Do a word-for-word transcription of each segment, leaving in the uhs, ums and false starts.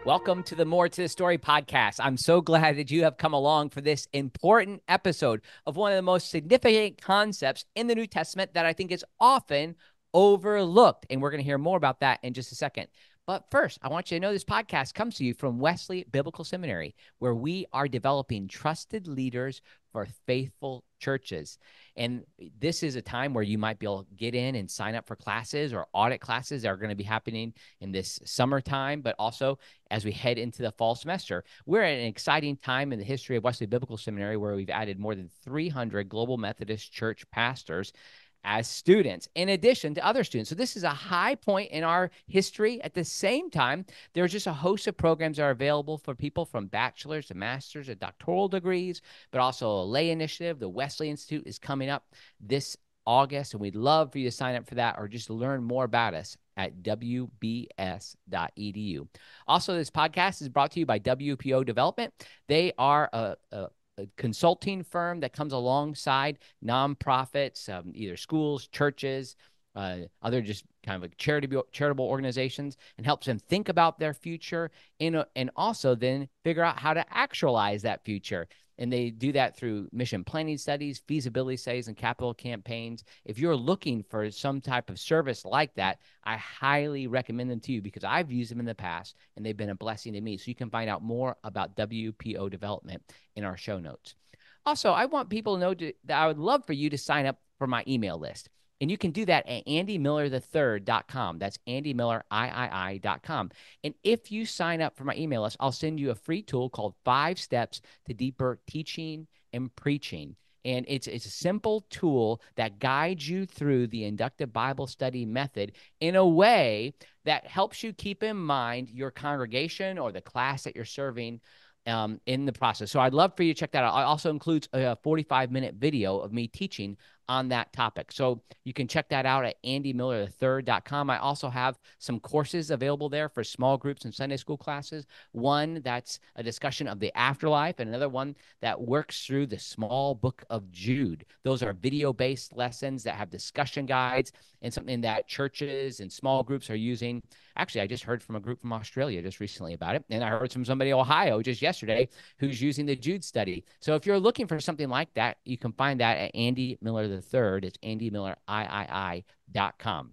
Welcome to the More to the Story podcast. I'm so glad that you have come along for this important episode of one of the most significant concepts in the New Testament that I think is often overlooked. And we're going to hear more about that in just a second. But first, I want you to know this podcast comes to you from Wesley Biblical Seminary, where we are developing trusted leaders for faithful churches. And this is a time where you might be able to get in and sign up for classes or audit classes that are going to be happening in this summertime, but also as we head into the fall semester. We're at an exciting time in the history of Wesley Biblical Seminary where we've added more than three hundred Global Methodist Church pastors as students, in addition to other students. So this is a high point in our history. At the same time, there's just a host of programs that are available for people from bachelor's to master's and doctoral degrees, but also a lay initiative. The Wesley Institute is coming up this August, and we'd love for you to sign up for that or just learn more about us at w b s dot e d u. Also, this podcast is brought to you by W P O Development. They are a, a a consulting firm that comes alongside nonprofits, um, either schools, churches, uh, other just kind of like charitable charitable organizations, and helps them think about their future and, and also then figure out how to actualize that future. And they do that through mission planning studies, feasibility studies, and capital campaigns. If you're looking for some type of service like that, I highly recommend them to you because I've used them in the past and they've been a blessing to me. So you can find out more about W P O Development in our show notes. Also, I want people to know to, that I would love for you to sign up for my email list. And you can do that at andy miller the third dot com. That's andy miller three dot com. And if you sign up for my email list, I'll send you a free tool called Five Steps to Deeper Teaching and Preaching. And it's, it's a simple tool that guides you through the inductive Bible study method in a way that helps you keep in mind your congregation or the class that you're serving um, in the process. So I'd love for you to check that out. It also includes a forty-five minute video of me teaching on that topic. So you can check that out at andy miller the third dot com. I also have some courses available there for small groups and Sunday school classes. One that's a discussion of the afterlife, and another one that works through the small book of Jude. Those are video-based lessons that have discussion guides and something that churches and small groups are using. Actually, I just heard from a group from Australia just recently about it, and I heard from somebody in Ohio just yesterday who's using the Jude study. So if you're looking for something like that, you can find that at Andy Miller the third. It's andy miller three dot com.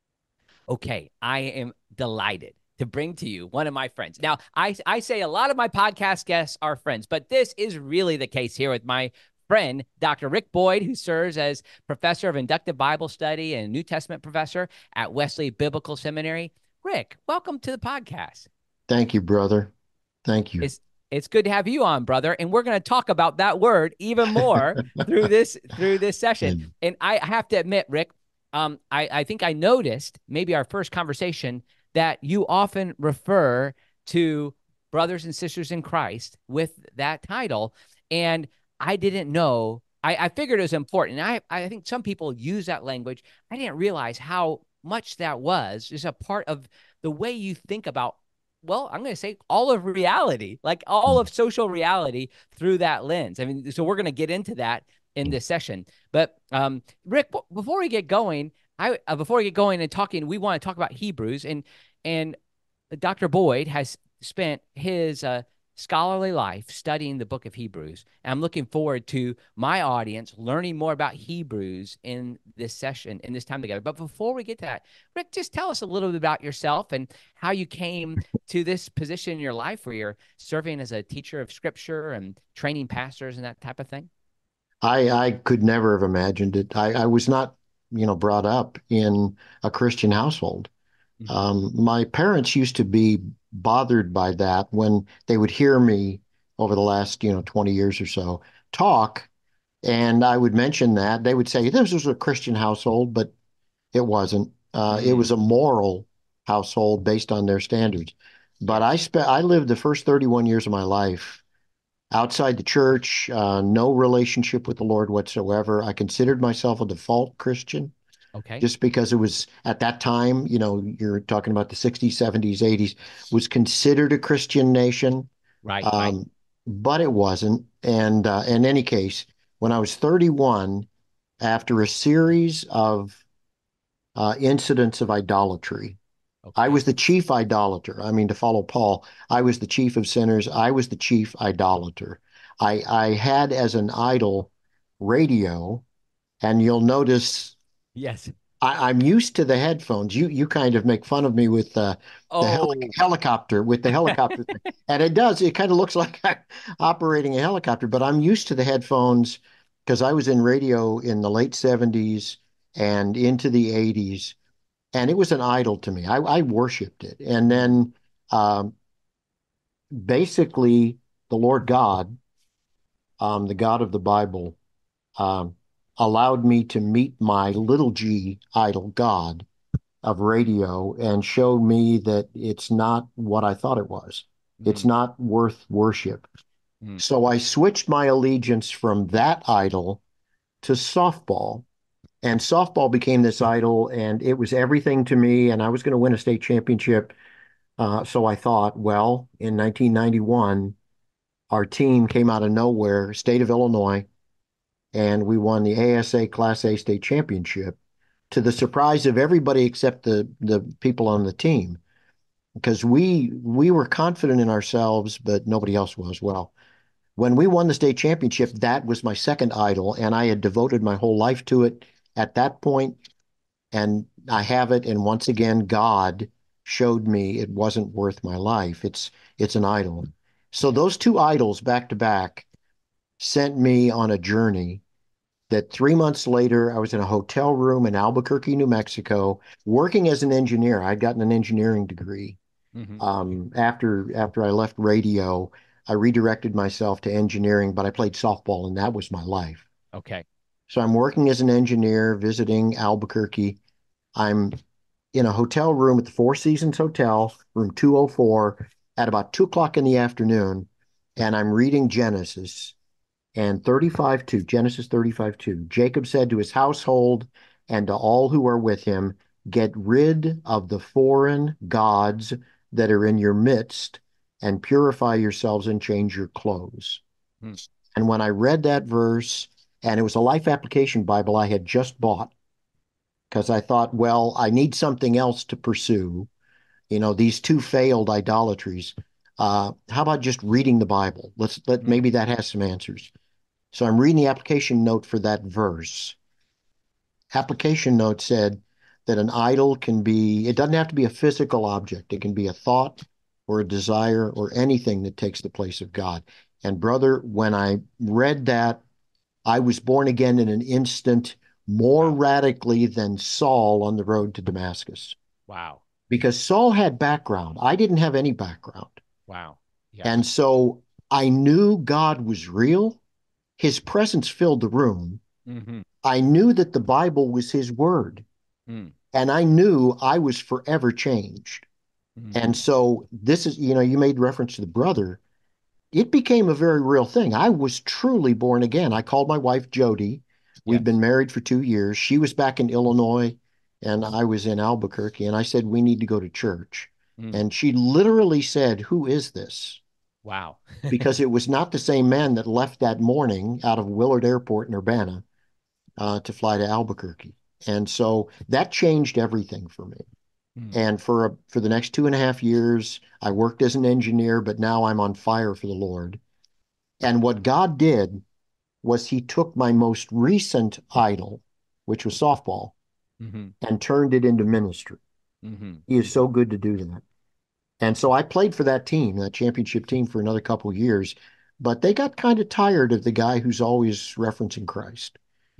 Okay, I am delighted to bring to you one of my friends. Now, I, I say a lot of my podcast guests are friends, but this is really the case here with my friend, Doctor Rick Boyd, who serves as professor of inductive Bible study and New Testament professor at Wesley Biblical Seminary. Rick, welcome to the podcast. Thank you, brother. Thank you. It's it's good to have you on, brother. And we're going to talk about that word even more through this through this session. And I have to admit, Rick, um, I, I think I noticed maybe our first conversation that you often refer to brothers and sisters in Christ with that title. And I didn't know. I, I figured it was important. And I, I think some people use that language. I didn't realize how much that was just a part of the way you think about, well, I'm going to say all of reality, like all of social reality through that lens. I mean, so we're going to get into that in this session. But um, Rick, before we get going, I uh, before we get going and talking, we want to talk about Hebrews, and and Doctor Boyd has spent his uh, scholarly life studying the book of Hebrews. And I'm looking forward to my audience learning more about Hebrews in this session, in this time together. But before we get to that, Rick, just tell us a little bit about yourself and how you came to this position in your life where you're serving as a teacher of scripture and training pastors and that type of thing. I I could never have imagined it. I, I was not, you know, brought up in a Christian household. Mm-hmm. Um, my parents used to be bothered by that when they would hear me over the last, you know, twenty years or so talk, and I would mention that. They would say, this was a Christian household, but it wasn't. Uh, it was a moral household based on their standards. But I spent, I lived the first thirty-one years of my life outside the church, uh, no relationship with the Lord whatsoever. I considered myself a default Christian. Okay. Just because it was at that time, you know, you're talking about the sixties, seventies, eighties, was considered a Christian nation. Right, Um, right. but it wasn't. And uh, in any case, when I was thirty-one, after a series of uh, incidents of idolatry, I Okay. was the chief idolater. I mean, to follow Paul, I was the chief of sinners. I was the chief idolater. I, I had as an idol radio, and you'll notice Yes. I, I'm used to the headphones. You you kind of make fun of me with uh, the heli Oh. helicopter with the helicopter thing. And it does. It kind of looks like I'm operating a helicopter, but I'm used to the headphones because I was in radio in the late seventies and into the eighties, and it was an idol to me. I, I worshipped it. And Mm, then um, basically the Lord God, um, the God of the Bible, um, allowed me to meet my little g idol God of radio and showed me that it's not what I thought it was. It's mm, not worth worship. mm, So I switched my allegiance from that idol to softball. And softball became this idol, and it was everything to me. And I was going to win a state championship. Uh, so I thought, well, in nineteen ninety-one, our team came out of nowhere, state of Illinois, and we won the A S A Class A state championship to the surprise of everybody except the the people on the team, because we we were confident in ourselves, but nobody else was. Well, when we won the state championship, that was my second idol, and I had devoted my whole life to it at that point, and I have it. And once again, God showed me it wasn't worth my life. It's it's an idol. So yeah. those two idols back to back sent me on a journey that three months later, I was in a hotel room in Albuquerque, New Mexico, working as an engineer. I'd gotten an engineering degree. Hmm. Um, after after I left radio, I redirected myself to engineering, but I played softball, and that was my life. Okay. So I'm working as an engineer, visiting Albuquerque. I'm in a hotel room at the Four Seasons Hotel, room two oh four, at about two o'clock in the afternoon, and I'm reading Genesis and thirty-five two, Genesis thirty-five two. Jacob said to his household and to all who are with him, get rid of the foreign gods that are in your midst and purify yourselves and change your clothes. Mm, And when I read that verse, and it was a life application Bible I had just bought, because I thought, well, I need something else to pursue. You know, these two failed idolatries. Uh, how about just reading the Bible? Let's let mm, maybe that has some answers. So I'm reading the application note for that verse. Application note said that an idol can be, it doesn't have to be a physical object. It can be a thought or a desire or anything that takes the place of God. And brother, when I read that, I was born again in an instant, more wow. radically than Saul on the road to Damascus. Wow. Because Saul had background. I didn't have any background. Wow. Yes. And so I knew God was real. His presence filled the room. Hmm. I knew that the Bible was his word, Mm, and I knew I was forever changed. And hmm. so this is, you know, you made reference to the brother. It became a very real thing. I was truly born again. I called my wife Jody. We'd been Yes. married for two years. She was back in Illinois, and I was in Albuquerque. And I said, we need to go to church. Mm, And she literally said, who is this? wow. Because it was not the same man that left that morning out of Willard Airport in Urbana uh, to fly to Albuquerque. And so that changed everything for me. Mm, And for a, for the next two and a half years, I worked as an engineer, but now I'm on fire for the Lord. And what God did was he took my most recent idol, which was softball, hmm. and turned it into ministry. Hmm. He is so good to do that. And so I played for that team, that championship team, for another couple of years, but they got kind of tired of the guy who's always referencing Christ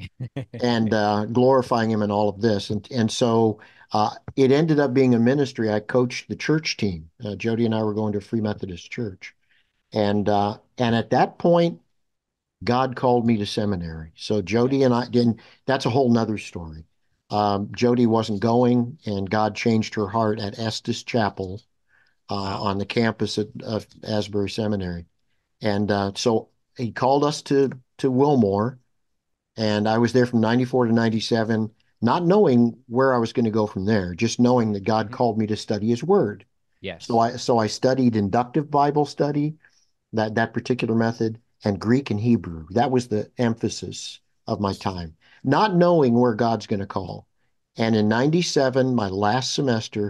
and uh, glorifying him in all of this. And and so uh, it ended up being a ministry. I coached the church team. Uh, Jody and I were going to a Free Methodist church, and uh, and at that point, God called me to seminary. So Jody and Yes. I didn't. That's a whole nother story. Um, Jody wasn't going, and God changed her heart at Estes Chapel uh, Wow. on the campus at, of Asbury Seminary. And uh, so he called us to to Wilmore, and I was there from ninety-four to ninety-seven, not knowing where I was going to go from there, just knowing that God Mhm. called me to study his word. So Yes. I so I studied inductive Bible study, that that particular method, and Greek and Hebrew. That was the emphasis of my time, not knowing where God's going to call. And in ninety-seven, my last semester,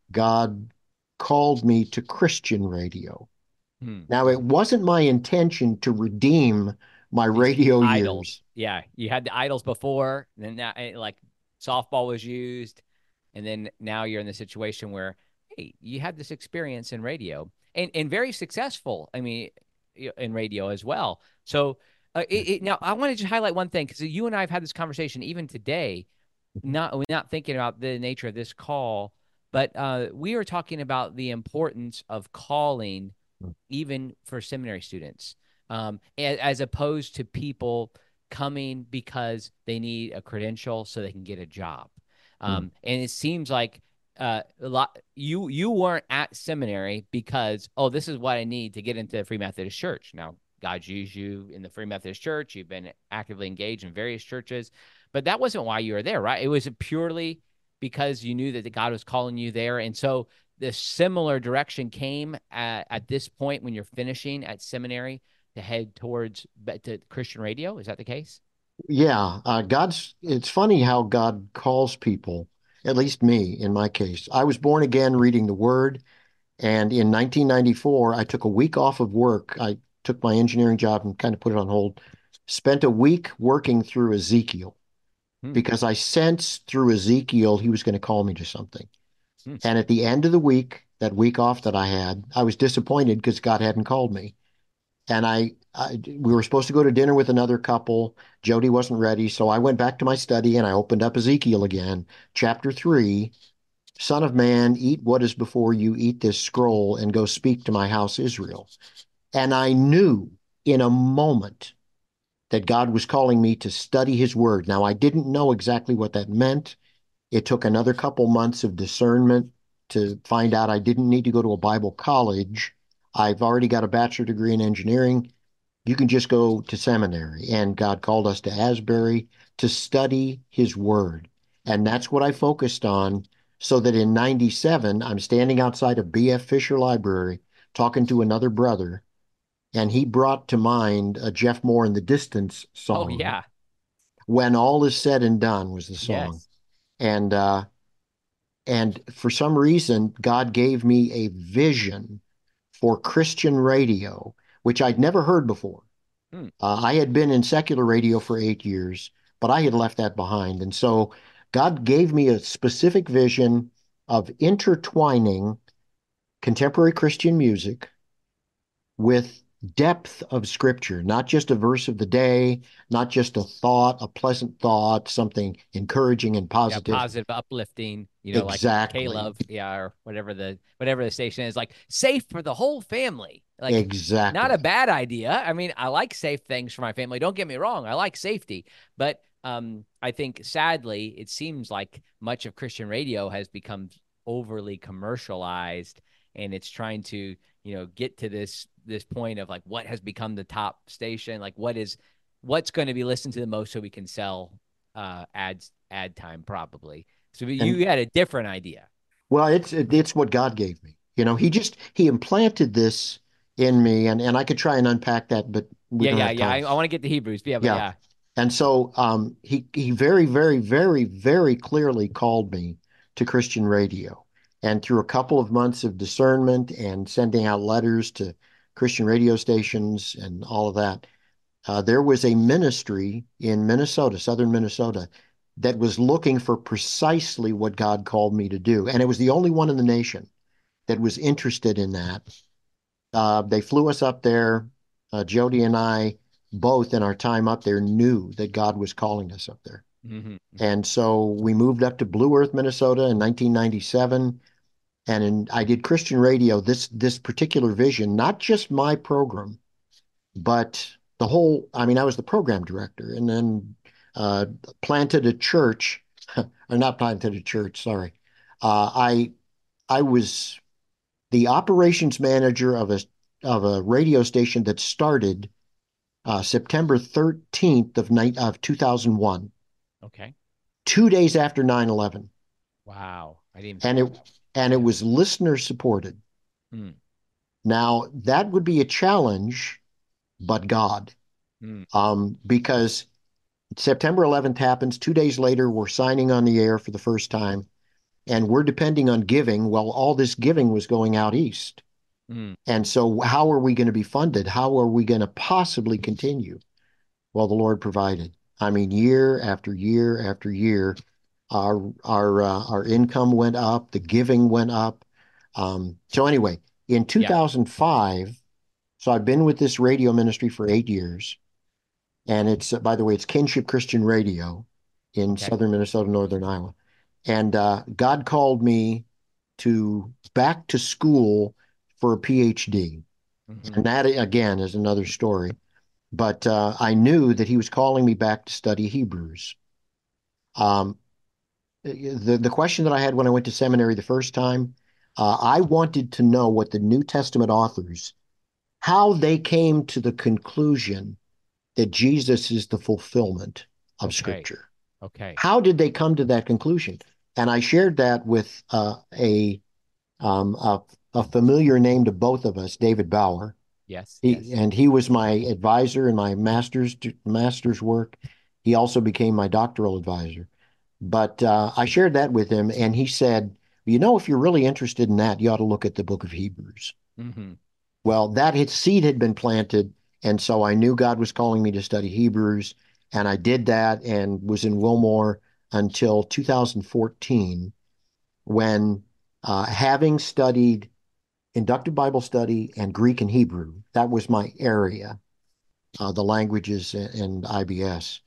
God called me to Christian radio. Hmm. Now, it wasn't my intention to redeem my These radio idols. years. Yeah, you had the idols before, and then now, eh, like softball was used, and then now you're in the situation where, hey, you had this experience in radio and and very successful. I mean, in radio as well. So, uh, it, it, now I want to just highlight one thing because you and I have had this conversation even today. Not we're not thinking about the nature of this call, but uh, we were talking about the importance of calling even for seminary students, um, as, as opposed to people coming because they need a credential so they can get a job. Mm. Um, and it seems like uh, a lot you you weren't at seminary because, oh, this is what I need to get into the Free Methodist Church. Now, God's used you in the Free Methodist Church. You've been actively engaged in various churches, but that wasn't why you were there, right? It was purely because you knew that God was calling you there. And so the similar direction came at, at this point when you're finishing at seminary to head towards to Christian radio. Is that the case? Yeah, uh, God's, it's funny how God calls people, at least me in my case. I was born again reading the Word, and in nineteen ninety-four, I took a week off of work. I took my engineering job and kind of put it on hold. Spent a week working through Ezekiel Hmm. because I sensed through Ezekiel he was going to call me to something. Hmm. And at the end of the week, that week off that I had, I was disappointed because God hadn't called me. And I, I, we were supposed to go to dinner with another couple. Jody wasn't ready, so I went back to my study and I opened up Ezekiel again, chapter three. Son of man, eat what is before you, eat this scroll, and go speak to my house Israel. And I knew in a moment that God was calling me to study his word. Now, I didn't know exactly what that meant. It took another couple months of discernment to find out I didn't need to go to a Bible college. I've already got a bachelor degree in engineering. You can just go to seminary. And God called us to Asbury to study his word. And that's what I focused on, so that in ninety-seven, I'm standing outside of B F Fisher Library talking to another brother, and he brought to mind a Jeff Moore in the Distance Oh song. yeah. When All Is Said and Done was the song. Yes. And uh, and for some reason, God gave me a vision for Christian radio, which I'd never heard before. Hmm. Uh, I had been in secular radio for eight years, but I had left that behind. And so God gave me a specific vision of intertwining contemporary Christian music with depth of scripture, not just a verse of the day, not just a thought, a pleasant thought, something encouraging and Yeah, positive. positive, uplifting, you know, like Exactly. K-Love, yeah, or whatever the whatever the station is, like safe for the whole family. Like not a Exactly. bad idea. I mean, I like safe things for my family. Don't get me wrong. I like safety, but um, I think sadly, it seems like much of Christian radio has become overly commercialized, and it's trying to, you know, get to this this point of like what has become the top station, like what is what's going to be listened to the most so we can sell uh ads ad time probably. So And you had a different idea. well, it's it's what God gave me. You know, he just he implanted this in me, and and I could try and unpack that, but we Yeah, don't yeah, have yeah. I, time. I want to get to Hebrews. Yeah, but Yeah. yeah. And so um he he very, very, very, very clearly called me to Christian radio. And through a couple of months of discernment and sending out letters to Christian radio stations and all of that, uh, there was a ministry in Minnesota, southern Minnesota, that was looking for precisely what God called me to do. And it was the only one in the nation that was interested in that. Uh, they flew us up there. Uh, Jody and I, both in our time up there, knew that God was calling us up there. Mm-hmm. And so we moved up to Blue Earth, Minnesota in nineteen ninety-seven. And in, I did Christian radio, this this particular vision, not just my program, but the whole, I mean, I was the program director, and then uh, planted a church, or not planted a church, sorry. Uh, I I was the operations manager of a of a radio station that started uh, September thirteenth of night of two thousand one, Okay. two days after nine eleven. Wow. I didn't even And think of it that. and it Yeah. was listener supported. Mm, Now, that would be a challenge, but God, mm, um, because September eleventh happens. Two days later, we're signing on the air for the first time. and we're depending on giving. Well, all this giving was going out east. Mm. And so how are we going to be funded? How are we going to possibly continue? Well, the Lord provided. I mean, year after year after year, our our uh, our income went up, the giving went up. Um, so anyway, in Yeah. two thousand five, so I've been with this radio ministry for eight years, and it's uh, by the way, it's Kinship Christian Radio in Okay. southern Minnesota, northern Iowa. And uh, God called me to back to school for a PhD. Hmm. And that again is another story. But uh, I knew that he was calling me back to study Hebrews. Um, the the question that I had when I went to seminary the first time, uh, I wanted to know what the New Testament authors, how they came to the conclusion that Jesus is the fulfillment of Okay. Scripture. Okay. How did they come to that conclusion? And I shared that with uh, a, um, a a familiar name to both of us, David Bauer. Yes. He Yes. and he was my advisor in my master's master's work. He also became my doctoral advisor. But uh, I shared that with him, and he said, "You know, if you're really interested in that, you ought to look at the book of Hebrews." Hmm. Well, that his seed had been planted, and so I knew God was calling me to study Hebrews, and I did that and was in Wilmore until two thousand fourteen, when uh, having studied inductive Bible study and Greek and Hebrew, that was my area, uh, the languages and I B S.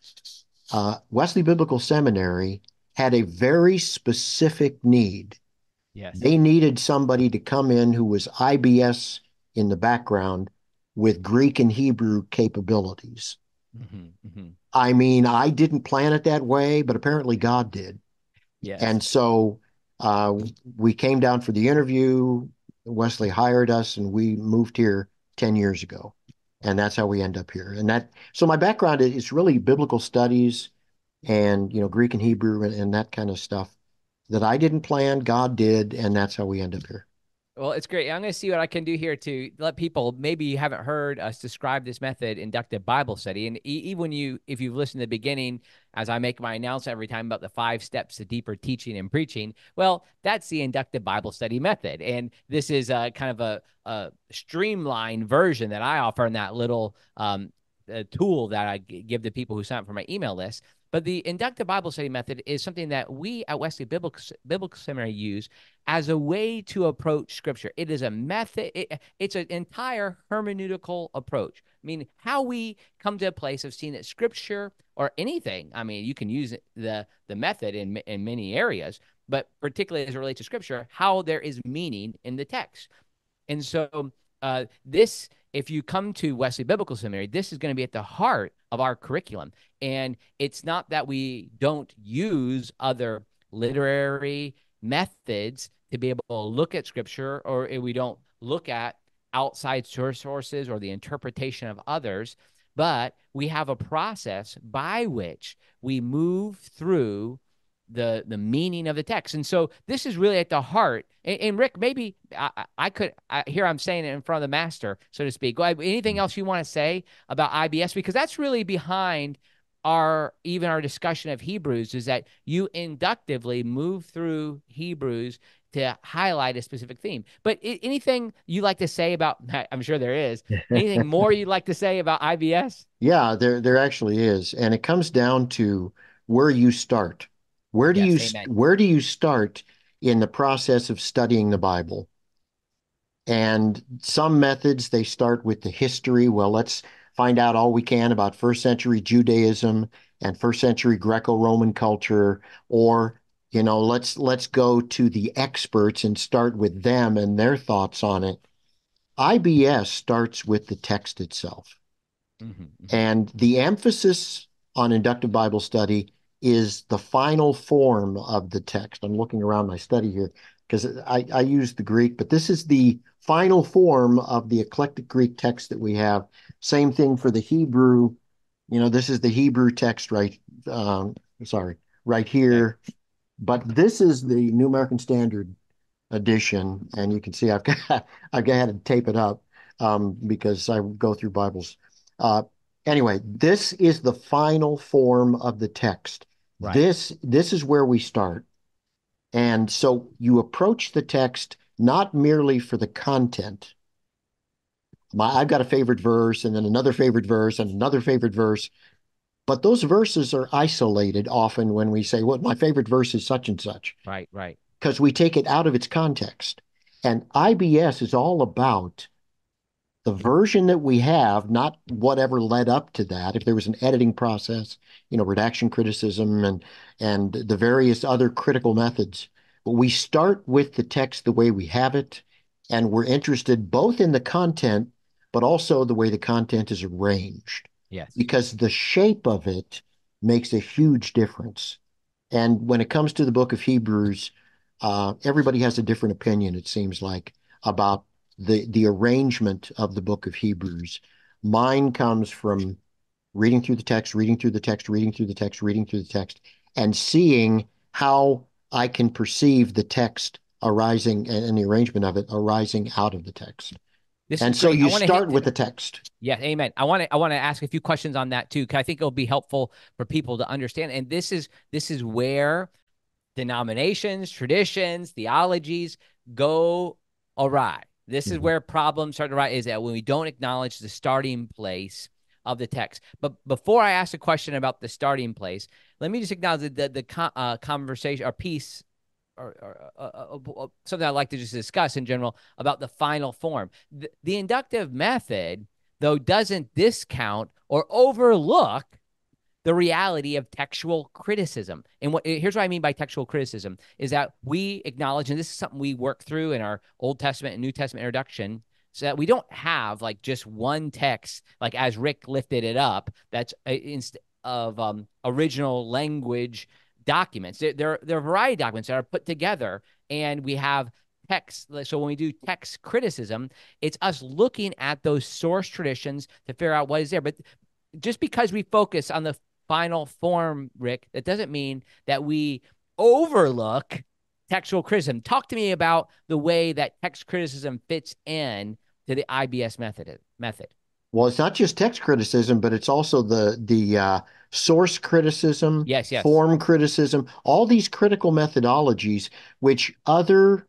Uh, Wesley Biblical Seminary had a very specific need. Yes. They needed somebody to come in who was I B S in the background with Greek and Hebrew capabilities. Hmm. Hmm. I mean, I didn't plan it that way, but apparently God did. And Yes. so uh, we came down for the interview. Wesley hired us, and we moved here ten years ago. And that's how we end up here. And that, so my background is really biblical studies and, you know, Greek and Hebrew and, and that kind of stuff that I didn't plan, God did, and that's how we end up here. Well, it's great. I'm going to see what I can do here to let people maybe you haven't heard us describe this method, inductive Bible study. And e- even when you, if you've listened to the beginning, as I make my announcement every time about the five steps to deeper teaching and preaching, well, that's the inductive Bible study method. And this is a kind of a, a streamlined version that I offer in that little um, uh, tool that I g- give to people who sign up for my email list. But the inductive Bible study method is something that we at Wesley Biblical, Biblical Seminary use as a way to approach scripture. It is a method, it, it's an entire hermeneutical approach. I mean, how we come to a place of seeing that scripture or anything, I mean, you can use the, the method in, in many areas, but particularly as it relates to scripture, how there is meaning in the text. And so uh, this, if you come to Wesley Biblical Seminary, this is going to be at the heart of our curriculum. And it's not that we don't use other literary methods to be able to look at scripture, or we don't look at outside source sources or the interpretation of others, but we have a process by which we move through the the meaning of the text. And so this is really at the heart. And, and Rick, maybe I, I could I, here I'm saying it in front of the master, so to speak. Go ahead. Anything else you want to say about I B S? Because that's really behind our even our discussion of Hebrews, is that you inductively move through Hebrews to highlight a specific theme. But I- anything you like to say about, I'm sure there is, anything more you'd like to say about I B S? Yeah, there there actually is, and it comes down to where you start. Where do you Yes, amen. where do you start in the process of studying the Bible? And some methods, they start with the history. Well, let's find out all we can about first century Judaism and first century Greco-Roman culture, or, you know, let's let's go to the experts and start with them and their thoughts on it. I B S starts with the text itself. Hmm. Hmm. And the emphasis on inductive Bible study is the final form of the text. I'm looking around my study here because I, I use the Greek, but this is the final form of the eclectic Greek text that we have. Same thing for the Hebrew. You know, this is the Hebrew text, right? Um, sorry, right Okay. here. But this is the New American Standard edition, and you can see I've got I've got to tape it up um, because I go through Bibles. Uh, anyway, this is the final form of the text. Right. This this is where we start. And so you approach the text not merely for the content. My, I've got a favorite verse and then another favorite verse and another favorite verse, but those verses are isolated often when we say, well, my favorite verse is such and such, Right, right. because we take it out of its context. And I B S is all about the version that we have, not whatever led up to that. If there was an editing process, you know, redaction criticism and and the various other critical methods. But we start with the text the way we have it, and we're interested both in the content, but also the way the content is arranged, Yes. because the shape of it makes a huge difference. And when it comes to the book of Hebrews, uh, everybody has a different opinion, it seems like, about the the arrangement of the book of Hebrews. Mine comes from reading through the text, reading through the text, reading through the text, reading through the text, and seeing how I can perceive the text arising and, and the arrangement of it arising out of the text. This is And so great. I you want to hit start with the text. Yeah, amen. I want to I want to ask a few questions on that too, because I think it'll be helpful for people to understand. And this is this is where denominations, traditions, theologies go awry. This is Mhm. where problems start to arise, is that when we don't acknowledge the starting place of the text. But before I ask a question about the starting place, let me just acknowledge the the, the uh, conversation or piece or, or uh, uh, uh, something I'd like to just discuss in general about the final form. The, the inductive method, though, doesn't discount or overlook the reality of textual criticism. And what here's what I mean by textual criticism is that we acknowledge, and this is something we work through in our Old Testament and New Testament introduction, so that we don't have like just one text, like as Rick lifted it up, that's uh, inst- of um, original language documents. There, there, there are a variety of documents that are put together, and we have text. So when we do text criticism, it's us looking at those source traditions to figure out what is there. But just because we focus on the final form, Rick, that doesn't mean that we overlook textual criticism. Talk to me about the way that text criticism fits in to the I B S method. Method. Well, it's not just text criticism, but it's also the the uh, source criticism, Yes, yes. form criticism, all these critical methodologies, which other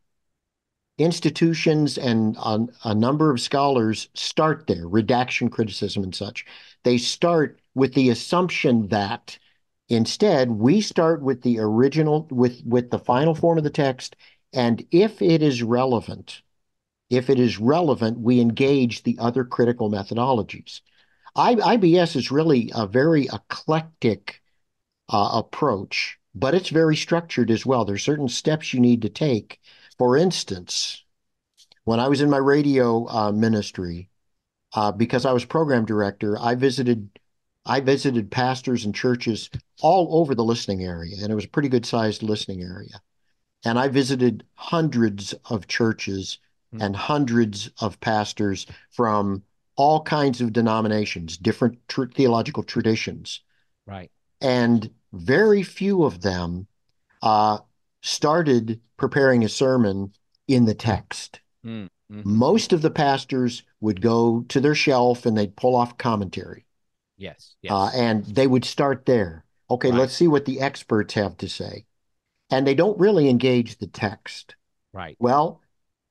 institutions and a, a number of scholars start there, redaction criticism and such. They start with the assumption that instead we start with the original, with with the final form of the text, and if it is relevant, if it is relevant, we engage the other critical methodologies. I, IBS is really a very eclectic uh, approach, but it's very structured as well. There's certain steps you need to take. For instance, when I was in my radio uh, ministry, uh, because I was program director, I visited I visited pastors and churches all over the listening area, and it was a pretty good sized listening area. And I visited hundreds of churches Hmm. and hundreds of pastors from all kinds of denominations, different tr theological traditions. Right. And very few of them uh, started preparing a sermon in the text. Mm, hmm. Most of the pastors would go to their shelf and they'd pull off commentary. Yes, Uh, yes. and they would start there. Okay, Right, let's see what the experts have to say. And they don't really engage the text. right. Well,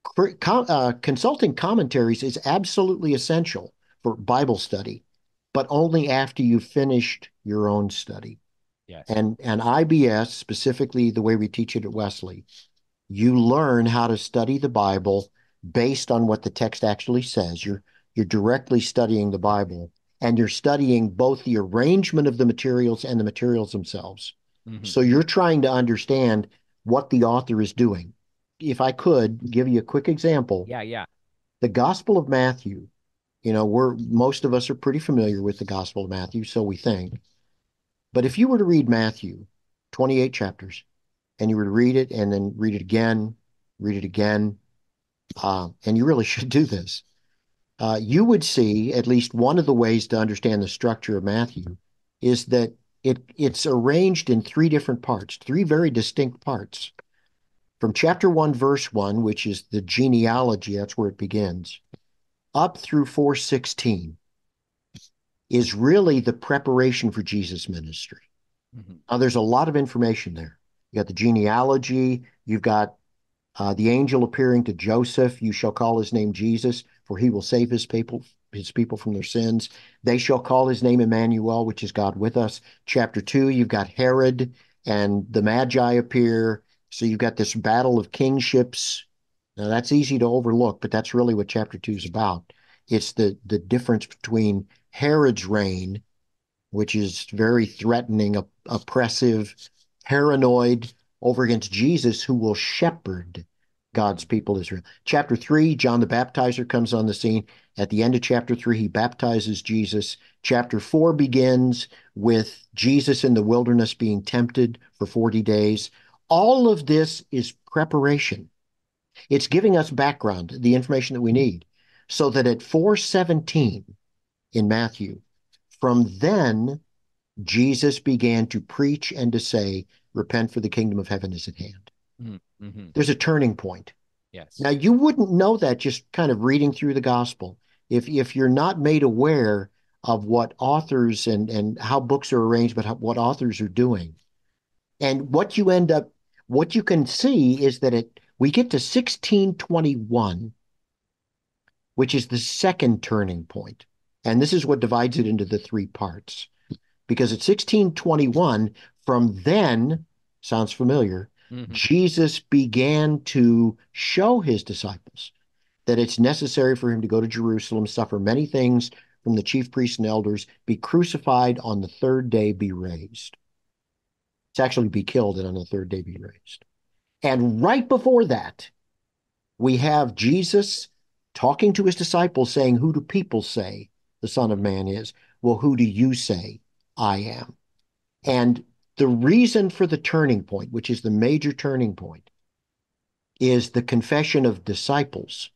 uh, consulting commentaries is absolutely essential for Bible study, but only after you've finished your own study. Yes. And, and I B S, specifically the way we teach it at Wesley, you learn how to study the Bible based on what the text actually says. You're you're directly studying the Bible, and you're studying both the arrangement of the materials and the materials themselves. Hmm. So you're trying to understand what the author is doing. If I could give you a quick example, Yeah, yeah. the Gospel of Matthew, you know, we're most of us are pretty familiar with the Gospel of Matthew, so we think. But if you were to read Matthew, twenty-eight chapters, and you were to read it and then read it again, read it again, uh, and you really should do this, uh, you would see at least one of the ways to understand the structure of Matthew is that it it's arranged in three different parts, three very distinct parts. From chapter one, verse one, which is the genealogy, that's where it begins, up through four sixteen is really the preparation for Jesus' ministry. Hmm. Now, there's a lot of information there. You got the genealogy. You've got uh, the angel appearing to Joseph. You shall call his name Jesus, for he will save his people, his people from their sins. They shall call his name Emmanuel, which is God with us. Chapter two, you've got Herod and the Magi appear. So you've got this battle of kingships. Now that's easy to overlook, but that's really what chapter two is about. It's the the difference between Herod's reign, which is very threatening, op oppressive, paranoid, over against Jesus, who will shepherd God's people, Israel. Chapter three, John the Baptizer comes on the scene. At the end of chapter three, he baptizes Jesus. Chapter four begins with Jesus in the wilderness being tempted for forty days. All of this is preparation. It's giving us background, the information that we need, so that at four seventeen in Matthew, from then, Jesus began to preach and to say, repent, for the kingdom of heaven is at hand. Mm-hmm. There's a turning point. Yes. Now, you wouldn't know that just kind of reading through the gospel. If, if you're not made aware of what authors and, and how books are arranged, but how, what authors are doing. And what you end up, what you can see is that it, we get to sixteen twenty-one, which is the second turning point. And this is what divides it into the three parts. Because at sixteen twenty-one, from then, sounds familiar, Mm-hmm. Jesus began to show his disciples that it's necessary for him to go to Jerusalem, suffer many things from the chief priests and elders, be crucified, on the third day be raised. It's actually be killed and on the third day be raised. And right before that, we have Jesus talking to his disciples saying, who do people say the Son of Man is? Well, who do you say I am? And the reason for the turning point, which is the major turning point, is the confession of disciples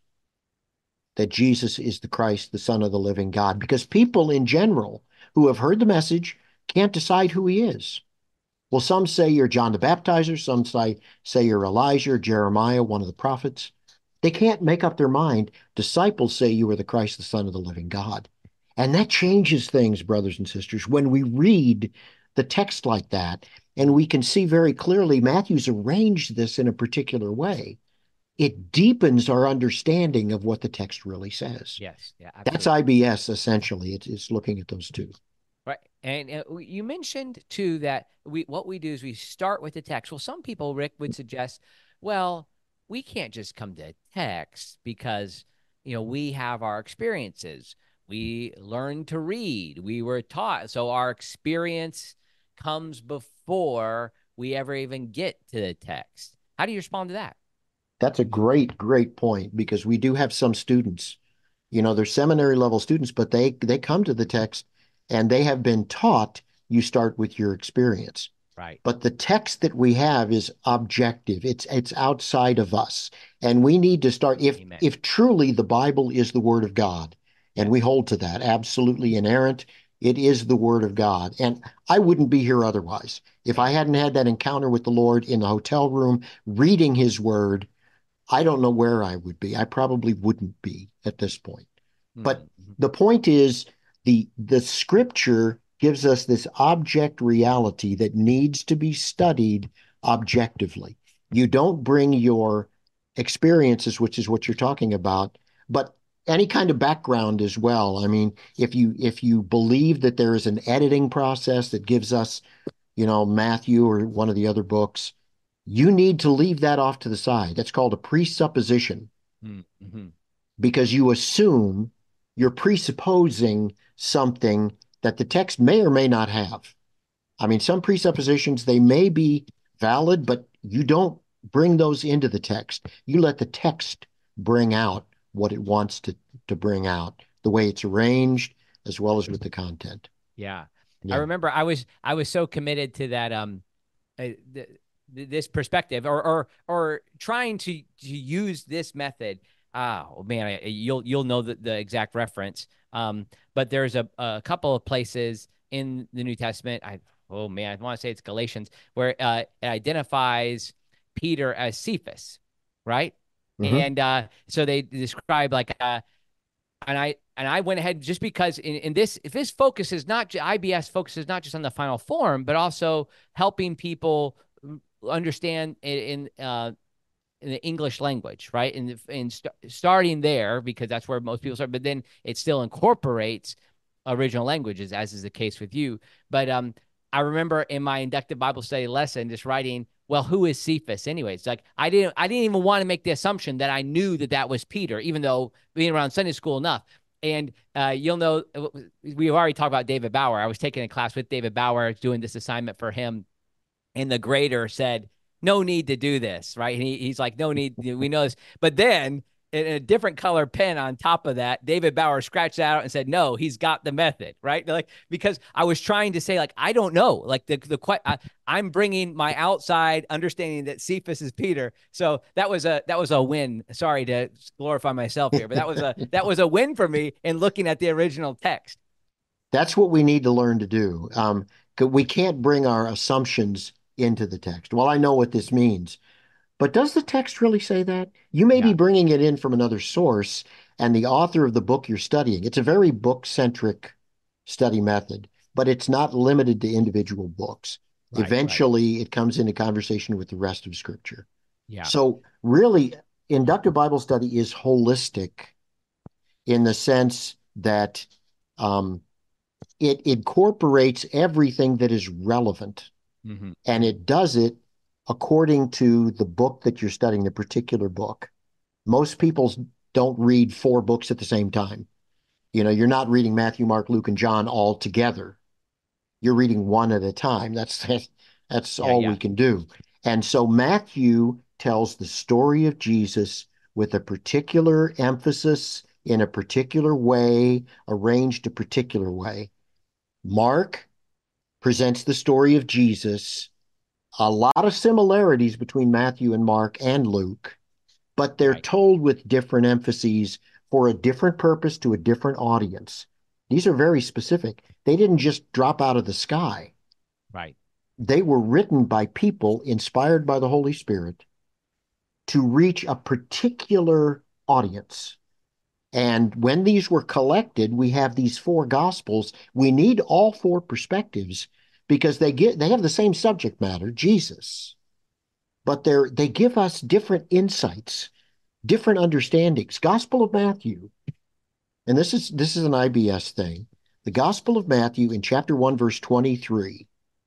that Jesus is the Christ, the Son of the living God. Because people in general who have heard the message can't decide who he is. Well, some say you're John the Baptizer, some say, say you're Elijah or Jeremiah, one of the prophets. They can't make up their mind. Disciples say you are the Christ, the Son of the living God. And that changes things, brothers and sisters, when we read the text like that, and we can see very clearly Matthew's arranged this in a particular way. It deepens our understanding of what the text really says. Yes. Yeah. Absolutely. That's I B S, essentially. It's, it's looking at those two. Right. And uh, you mentioned too that we what we do is we start with the text. Well, some people, Rick, would suggest, well, we can't just come to text because, you know, we have our experiences. We learn to read. We were taught. So our experience comes before we ever even get to the text. How do you respond to that? That's a great, great point, because we do have some students, you know, they're seminary level students, but they they come to the text and they have been taught you start with your experience. Right. But the text that we have is objective. It's it's outside of us. And we need to start, if Amen. if truly the Bible is the word of God, and we hold to that, absolutely inerrant, it is the word of God. And I wouldn't be here otherwise. If I hadn't had that encounter with the Lord in the hotel room, reading his word, I don't know where I would be. I probably wouldn't be at this point. But Mm-hmm. the point is, the the scripture gives us this object reality that needs to be studied objectively. You don't bring your experiences, which is what you're talking about, but any kind of background as well. I mean, if you if you believe that there is an editing process that gives us, you know, Matthew or one of the other books, you need to leave that off to the side. That's called a presupposition, Mm-hmm. because you assume, you're presupposing something that the text may or may not have. I mean, some presuppositions, they may be valid, but you don't bring those into the text. You let the text bring out what it wants to, to bring out, the way it's arranged, as well as with the content. Yeah. I Yeah. remember I was I was so committed to that um uh, th th this perspective, or or or trying to to use this method. Oh man, I, you'll you'll know the, the exact reference. Um, but there's a, a couple of places in the New Testament. I oh man, I want to say it's Galatians, where uh, it identifies Peter as Cephas, right? Mhm. And uh, so they describe like uh, and I and I went ahead just because in, in this, if this focuses not I B S focuses not just on the final form, but also helping people understand in, in uh in the English language, right? And in st- starting there, because that's where most people start, but then it still incorporates original languages, as is the case with you. But um, I remember in my inductive Bible study lesson just writing, well, who is Cephas anyways? Like I didn't, I didn't even want to make the assumption that I knew that that was Peter, even though being around Sunday school enough. And uh, you'll know, we've already talked about David Bauer. I was taking a class with David Bauer, doing this assignment for him, and the grader said, no need to do this, right? And he, he's like, no need, we know this. But then in a different color pen on top of that, David Bauer scratched that out and said, no, he's got the method, right? Like, because I was trying to say, like, I don't know. Like, the, the I, I'm bringing my outside understanding that Cephas is Peter. So that was a, that was a win. Sorry to glorify myself here, but that was a, that was a win for me in looking at the original text. That's what we need to learn to do. Um, we can't bring our assumptions into the text. Well, I know what this means, but does the text really say that? You may be Yeah. bringing it in from another source, and the author of the book you're studying, it's a very book-centric study method, but it's not limited to individual books. Right. Right. Eventually, it comes into conversation with the rest of Scripture. Yeah. So, really, inductive Bible study is holistic in the sense that um, it incorporates everything that is relevant, Mm-hmm. and it does it according to the book that you're studying, the particular book. Most people don't read four books at the same time. You know, you're not reading Matthew, Mark, Luke, and John all together. You're reading one at a time. That's that's Yeah. all we Yeah. can do. And so Matthew tells the story of Jesus with a particular emphasis in a particular way, arranged a particular way. Mark presents the story of Jesus, a lot of similarities between Matthew and Mark and Luke, but they're Right. told with different emphases for a different purpose to a different audience. These are very specific. They didn't just drop out of the sky. Right. They were written by people inspired by the Holy Spirit to reach a particular audience. And when these were collected, we have these four gospels. We need all four perspectives because they get they have the same subject matter, Jesus, but they're they give us different insights, different understandings. Gospel of Matthew, and this is this is an I B S thing. The Gospel of Matthew in chapter one, verse twenty-three,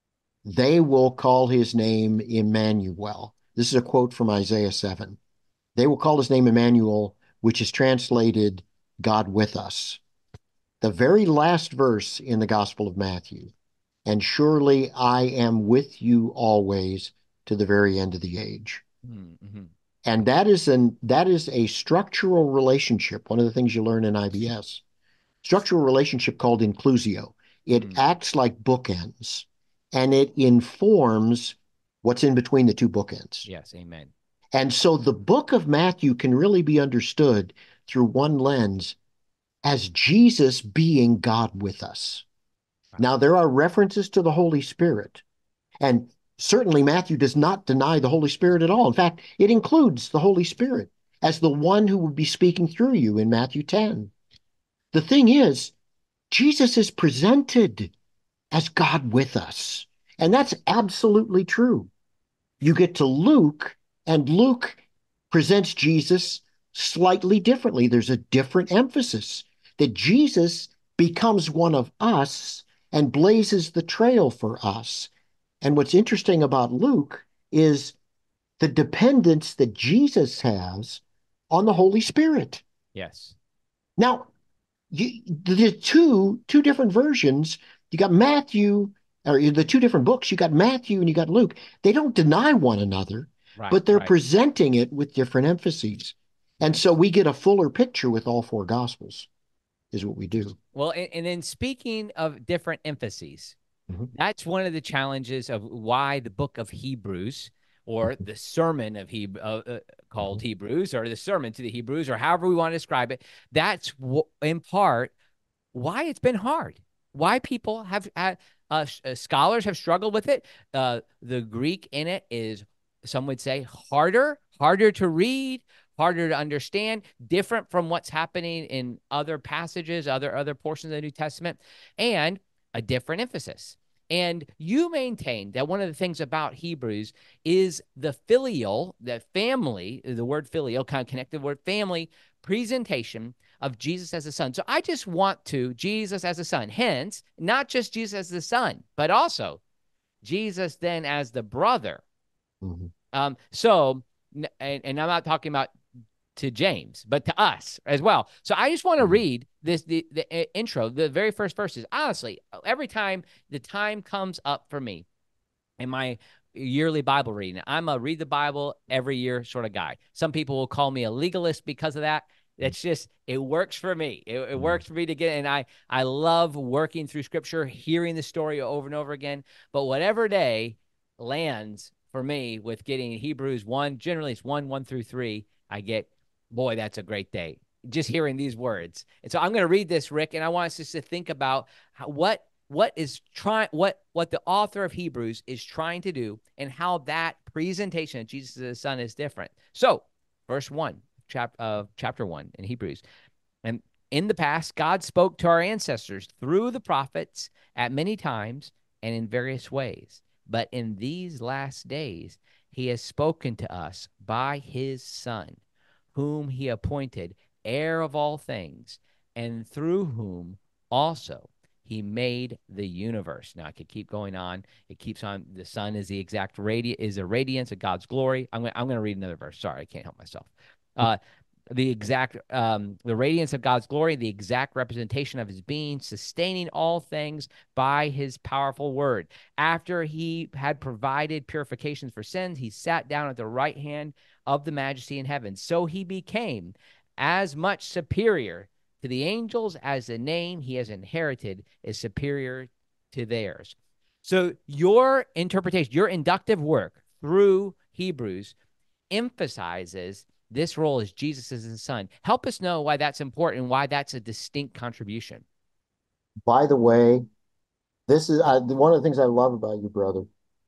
they will call his name Emmanuel. This is a quote from Isaiah seven. They will call his name Emmanuel, which is translated God with us. The very last verse in the Gospel of Matthew, and surely I am with you always to the very end of the age. Mm-hmm. And that is an that is a structural relationship, one of the things you learn in I B S. Structural relationship called inclusio. It Mm. acts like bookends, and it informs what's in between the two bookends. Yes. Amen. And so the book of Matthew can really be understood through one lens as Jesus being God with us. Right. Now, there are references to the Holy Spirit, and certainly Matthew does not deny the Holy Spirit at all. In fact, it includes the Holy Spirit as the one who would be speaking through you in Matthew ten. The thing is, Jesus is presented as God with us, and that's absolutely true. You get to Luke, and Luke presents Jesus slightly differently. There's a different emphasis that Jesus becomes one of us and blazes the trail for us. And what's interesting about Luke is the dependence that Jesus has on the Holy Spirit. Yes. Now, you, the two two different versions, you got Matthew, or the two different books, you got Matthew and you got Luke. They don't deny one another, Right. but they're Right. presenting it with different emphases. And so we get a fuller picture with all four gospels, is what we do. Well, and, and then speaking of different emphases, Mhm. that's one of the challenges of why the book of Hebrews or the sermon of Hebrew uh, uh, called Mhm. Hebrews or the sermon to the Hebrews or however we want to describe it. That's w- in part why it's been hard. Why people have uh, uh, scholars have struggled with it. Uh, the Greek in it is, some would say, harder, harder to read, harder to understand, different from what's happening in other passages, other other portions of the New Testament, and a different emphasis. And you maintain that one of the things about Hebrews is the filial, the family, the word filial, kind of connected word family presentation of Jesus as a son. So I just want to, Jesus as a son, hence, not just Jesus as the son, but also Jesus then as the brother. Mhm. Um, so, and, and I'm not talking about to James, but to us as well. So I just want to Mhm. read this the, the uh, intro, the very first verses. Honestly, every time the time comes up for me in my yearly Bible reading, I'm a read the Bible every year sort of guy. Some people will call me a legalist because of that. It's just it works for me. It, it Mhm. works for me to get, and I I love working through Scripture, hearing the story over and over again. But whatever day lands for me with getting Hebrews one, generally it's one one through three, I get, boy, that's a great day. Just hearing these words. And so I'm going to read this, Rick, and I want us just to think about how, what what is trying what what the author of Hebrews is trying to do and how that presentation of Jesus as the Son is different. So, verse one, chap, uh, chapter one in Hebrews. And in the past, God spoke to our ancestors through the prophets at many times and in various ways. But in these last days, he has spoken to us by his Son, whom he appointed heir of all things, and through whom also he made the universe. Now I could keep going on. It keeps on. The sun is the exact radi- is a radiance of God's glory. I'm going. I'm going to read another verse. Sorry, I can't help myself. Uh, the exact um, the radiance of God's glory, the exact representation of his being, sustaining all things by his powerful word. After he had provided purifications for sins, he sat down at the right hand of the majesty in heaven. So he became as much superior to the angels as the name he has inherited is superior to theirs. So your interpretation, your inductive work through Hebrews emphasizes this role as Jesus as his son. Help us know why that's important and why that's a distinct contribution. By the way, this is uh, one of the things I love about you, brother,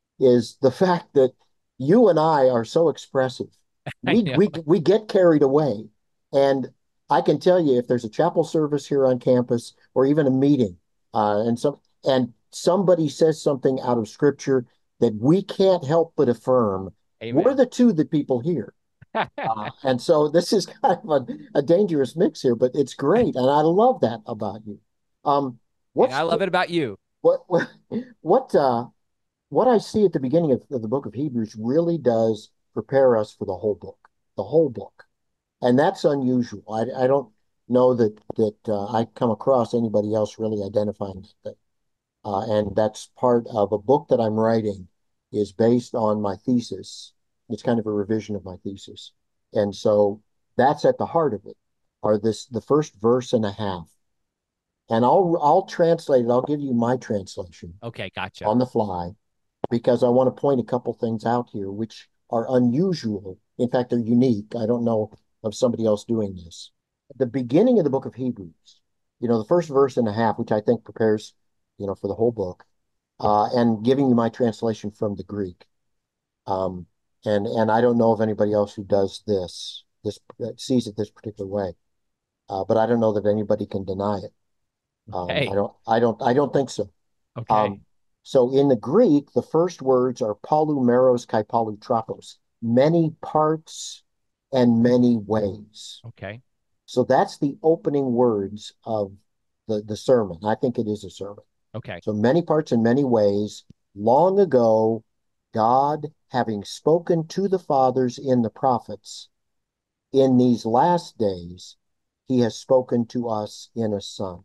is the fact that you and I are so expressive. I We know. we we get carried away, and I can tell you if there's a chapel service here on campus or even a meeting, uh, and some and somebody says something out of Scripture that we can't help but affirm, we're Amen. the two that people hear. Uh, and so this is kind of a, a dangerous mix here, but it's great, and I love that about you. Um, And what's I love it about you. what what what uh what I see at the beginning of, of the book of Hebrews really does prepare us for the whole book, the whole book, and that's unusual. I, I don't know that that uh, I come across anybody else really identifying that. Uh, and that's part of a book that I'm writing is based on my thesis. It's kind of a revision of my thesis, and so that's at the heart of it. Are this the first verse and a half? And I'll I'll translate it. I'll give you my translation Okay, gotcha. on the fly because I want to point a couple things out here which are unusual. In fact, they're unique. I don't know of somebody else doing this. At the beginning of the book of Hebrews, you know, the first verse and a half, which I think prepares, you know, for the whole book, uh, and giving you my translation from the Greek. Um, and and I don't know of anybody else who does this, this sees it this particular way. Uh, but I don't know that anybody can deny it. Um, I Hey, don't, I don't, I don't think so. okay, Um, so in the Greek, the first words are polymeros kai polytropos, many parts and many ways. okay, So that's the opening words of the, the sermon. I think it is a sermon. okay, So many parts and many ways. Long ago, God, having spoken to the fathers in the prophets, in these last days, he has spoken to us in a son.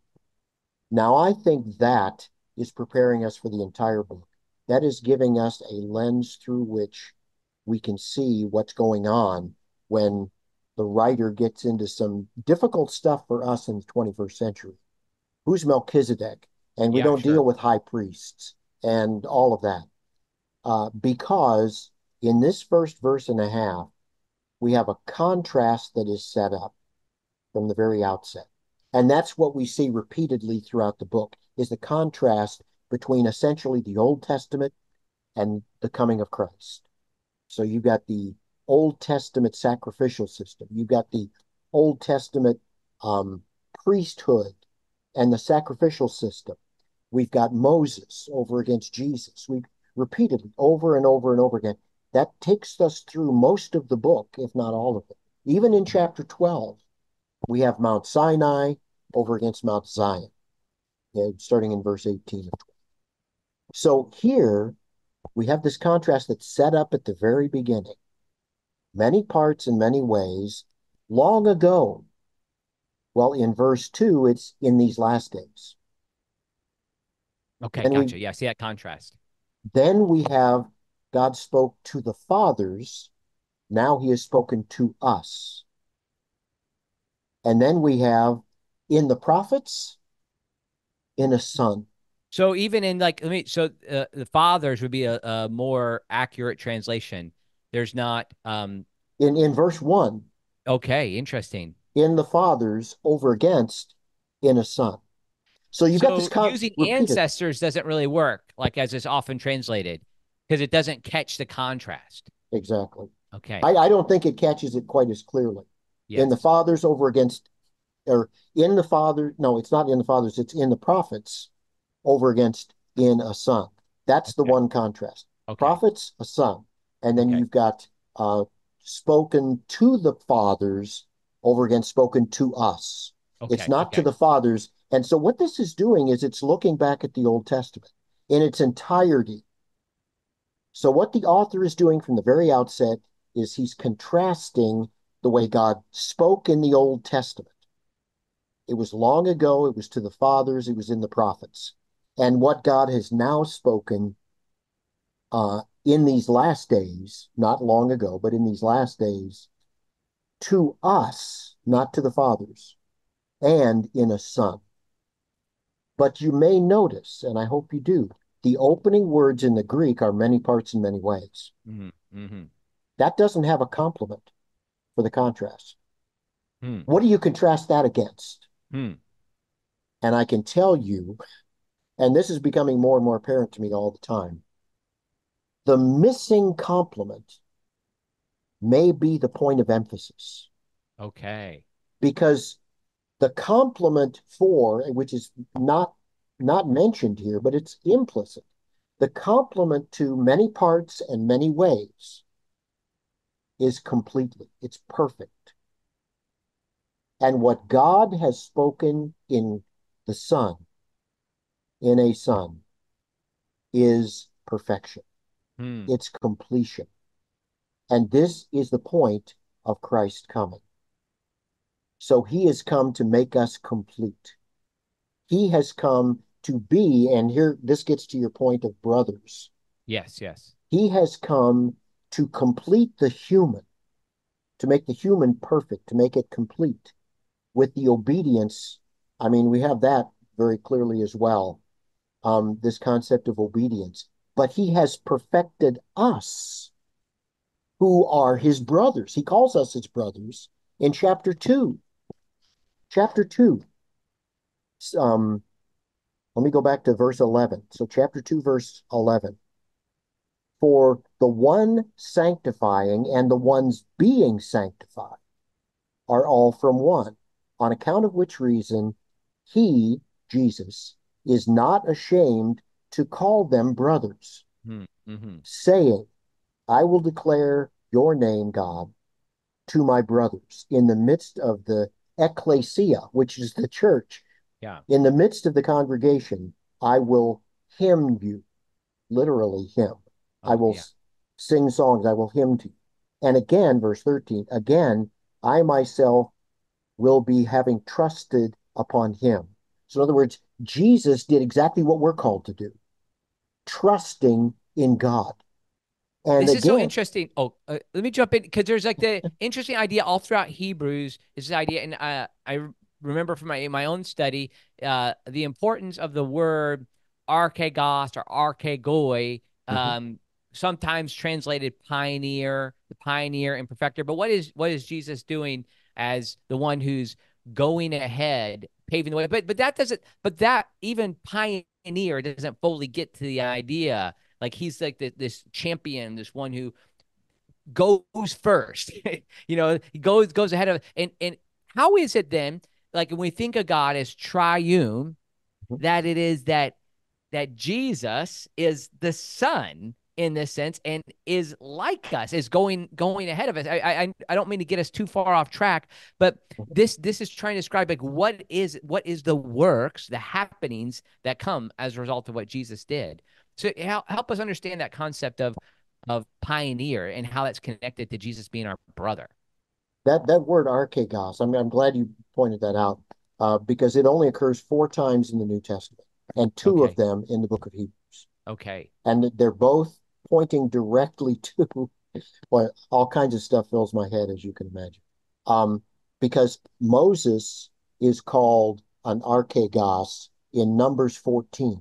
Now, I think that is preparing us for the entire book. That is giving us a lens through which we can see what's going on when the writer gets into some difficult stuff for us in the twenty-first century. Who's Melchizedek? And we yeah, don't deal sure, with high priests and all of that. Uh, because in this first verse and a half, we have a contrast that is set up from the very outset. And that's what we see repeatedly throughout the book is the contrast between essentially the Old Testament and the coming of Christ. So you've got the Old Testament sacrificial system. You've got the Old Testament um, priesthood and the sacrificial system. We've got Moses over against Jesus. We repeatedly, over and over and over again. That takes us through most of the book, if not all of it. Even in chapter twelve, we have Mount Sinai over against Mount Zion, okay, starting in verse eighteen of twelve. So here we have this contrast that's set up at the very beginning. Many parts in many ways, long ago. Well, in verse two, it's in these last days. Okay, Then we gotcha. Yeah, see that contrast. then we have God spoke to the fathers. Now he has spoken to us. And then we have in the prophets, in a son. So even in like, let me, so uh, the fathers would be a, a more accurate translation. There's not, um, In in verse one, okay, interesting. in the fathers over against in a son. So you've got this So con using repeated. ancestors doesn't really work, like as is often translated, because it doesn't catch the contrast. Exactly. Okay. I, I don't think it catches it quite as clearly. In the Yes. fathers over against, or in the father, no, it's not in the fathers, it's in the prophets over against in a son. That's the Okay. one contrast. Okay. Prophets, a son. And then Okay. you've got uh, spoken to the fathers over against spoken to us. It's Okay. not to Okay. the fathers. And so what this is doing is it's looking back at the Old Testament in its entirety. So what the author is doing from the very outset is he's contrasting the way God spoke in the Old Testament. It was long ago, it was to the fathers, it was in the prophets. And what God has now spoken uh, in these last days, not long ago, but in these last days, to us, not to the fathers, and in a son. But you may notice, and I hope you do, the opening words in the Greek are many parts in many ways. Mm-hmm. Mm-hmm. That doesn't have a complement for the contrast. Hmm. What do you contrast that against? Hmm. And I can tell you, and this is becoming more and more apparent to me all the time, the missing complement may be the point of emphasis Okay. because the complement for, which is not not mentioned here, but it's implicit, the complement to many parts and many ways is completely, it's perfect. And what God has spoken in the Son, in a Son, is perfection. Hmm. It's completion. And this is the point of Christ coming. So he has come to make us complete. He has come to be, and here this gets to your point of brothers. Yes. Yes. He has come to complete the human, to make the human perfect, to make it complete with the obedience. I mean, we have that very clearly as well, um, this concept of obedience. But he has perfected us, who are his brothers. He calls us his brothers in chapter two. Chapter two. Um, let me go back to verse eleven. So, chapter two, verse eleven. For the one sanctifying and the ones being sanctified are all from one, on account of which reason he, Jesus, is not ashamed to call them brothers, Hmm. Mm-hmm. saying, I will declare your name, God, to my brothers in the midst of the ecclesia, which is the church, Yeah. in the midst of the congregation, I will hymn you, literally hymn. I Oh, will yeah. sing songs, I will hymn to you. And again, verse thirteen, again, I myself will be having trusted upon him. So, in other words, Jesus did exactly what we're called to do, trusting in God. And This is so again, interesting. Oh, uh, let me jump in because there's like the interesting idea all throughout Hebrews is this idea, and uh, I remember from my my own study uh, the importance of the word archegos or archegoi, mhm, um, sometimes translated pioneer, the pioneer and perfecter. But what is what is Jesus doing as the one who's going ahead, paving the way? But but that doesn't. But that even pioneer doesn't fully get to the idea like he's like the, this champion, this one who goes first. you know, he goes goes ahead of and and how is it then? Like when we think of God as triune, mhm, that it is that that Jesus is the Son in this sense and is like us, is going going ahead of us. I I I don't mean to get us too far off track, but this this is trying to describe like what is what is the works, the happenings that come as a result of what Jesus did. So help help us understand that concept of of pioneer and how that's connected to Jesus being our brother. That that word archegos, I mean, I'm glad you pointed that out, uh, because it only occurs four times in the New Testament, and two of Okay. them in the book of Hebrews. Okay. And they're both pointing directly to, well, all kinds of stuff fills my head, as you can imagine. Um, because Moses is called an archegos in Numbers fourteen.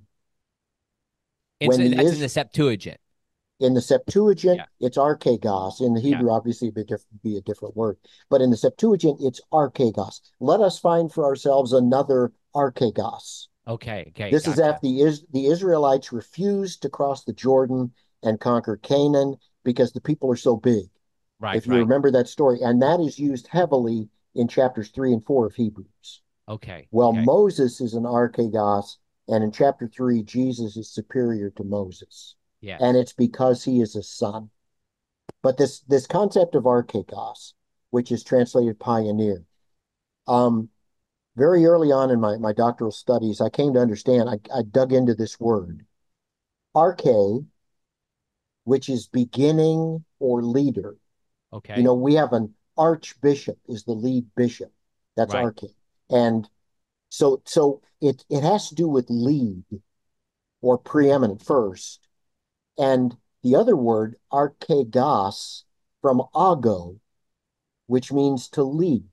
And When so the that's in is the Septuagint. In the Septuagint, Yeah. it's archegos. In the Yeah. Hebrew, obviously, it'd be, diff be a different word. But in the Septuagint, it's archegos. Let us find for ourselves another archegos. Okay. Okay. This is Gotcha. after the, Is the Israelites refused to cross the Jordan and conquer Canaan because the people are so big. Right. If you Right. remember that story, and that is used heavily in chapters three and four of Hebrews. Okay. Well, Okay. Moses is an archegos, and in chapter three, Jesus is superior to Moses. And Yes. it's because he is a son. But this this concept of archegos, which is translated pioneer, um, very early on in my, my doctoral studies, I came to understand, I, I dug into this word, arche, which is beginning or leader. You Okay. know, we have an archbishop is the lead bishop. That's Right. arche. And so so it it has to do with lead or preeminent first. And the other word, archegos, from ago, which means to lead.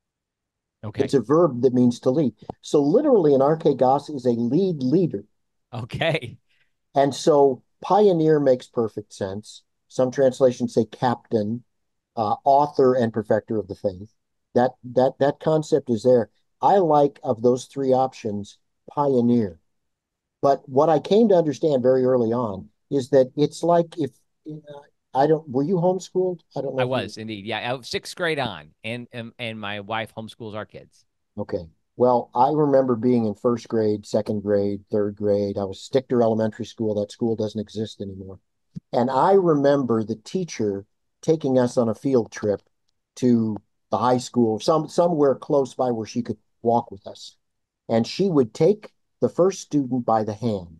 Okay. It's a verb that means to lead. So literally, an archegos is a lead leader. Okay. And so pioneer makes perfect sense. Some translations say captain, uh, author, and perfecter of the faith. That that that concept is there. I like of those three options, pioneer. But what I came to understand very early on is that it's like if uh, I don't, were you homeschooled? I don't know I if you, was indeed. Yeah. I- Sixth grade on, and and, and my wife homeschools our kids. okay. Well, I remember being in first grade, second grade, third grade. I was Stichter Elementary School. That school doesn't exist anymore. And I remember the teacher taking us on a field trip to the high school, some somewhere close by where she could walk with us. And she would take the first student by the hand,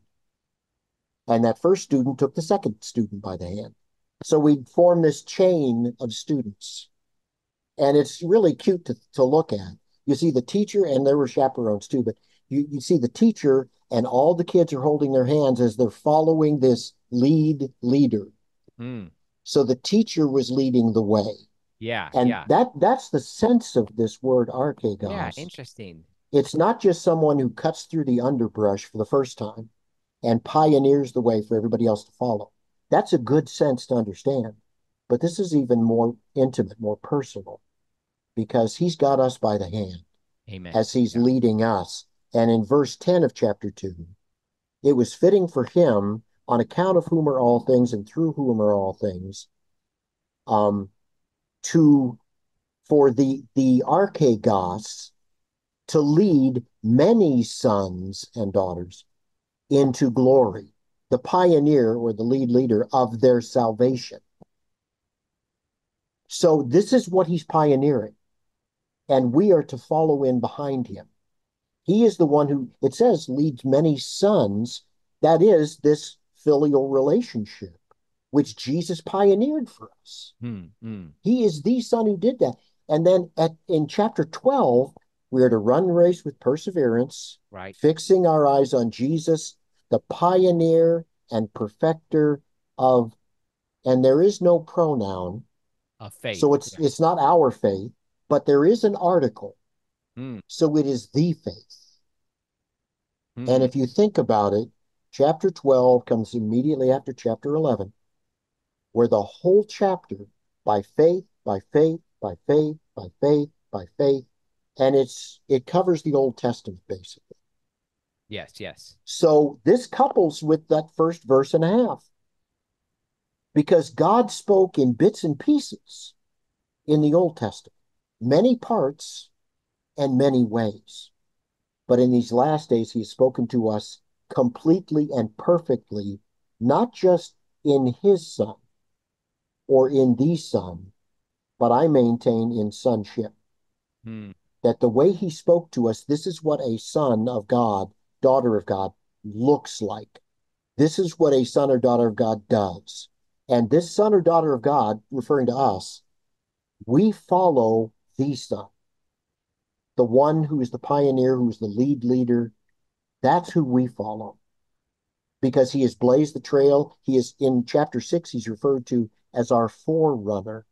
and that first student took the second student by the hand. So we'd form this chain of students. And it's really cute to, to look at. You see the teacher, and there were chaperones too, but you, you see the teacher, and all the kids are holding their hands as they're following this lead leader. Mm. So the teacher was leading the way. Yeah. And Yeah. that that's the sense of this word Yeah. archegos. Interesting. It's not just someone who cuts through the underbrush for the first time and pioneers the way for everybody else to follow. That's a good sense to understand. But this is even more intimate, more personal, because he's got us by the hand Amen. as he's Yeah. leading us. And in verse ten of chapter two, it was fitting for him, on account of whom are all things and through whom are all things, um, to for the the archegos to lead many sons and daughters into glory, the pioneer or the lead leader of their salvation. So this is what he's pioneering, and we are to follow in behind him. He is the one who, it says, leads many sons. That is this filial relationship, which Jesus pioneered for us. Mm. Mm. He is the son who did that. And then at, in chapter twelve, we are to run the race with perseverance, Right. fixing our eyes on Jesus, the pioneer and perfecter of, and there is no pronoun. Of faith. So it's Yeah. it's not our faith, but there is an article. Mm. So it is the faith. And Mm. if you think about it, chapter twelve comes immediately after chapter eleven, where the whole chapter, by faith, by faith, by faith, by faith, by faith, and it's it covers the Old Testament basically. Yes. Yes. So this couples with that first verse and a half, because God spoke in bits and pieces in the Old Testament, many parts and many ways. But in these last days, he has spoken to us completely and perfectly, not just in his Son or in the Son, but I maintain in sonship. Hmm. That the way he spoke to us, this is what a son of God, daughter of God, looks like. This is what a son or daughter of God does. And this son or daughter of God, referring to us, we follow the Son, the one who is the pioneer, who is the lead leader. That's who we follow because he has blazed the trail. He is in chapter six, he's referred to as our forerunner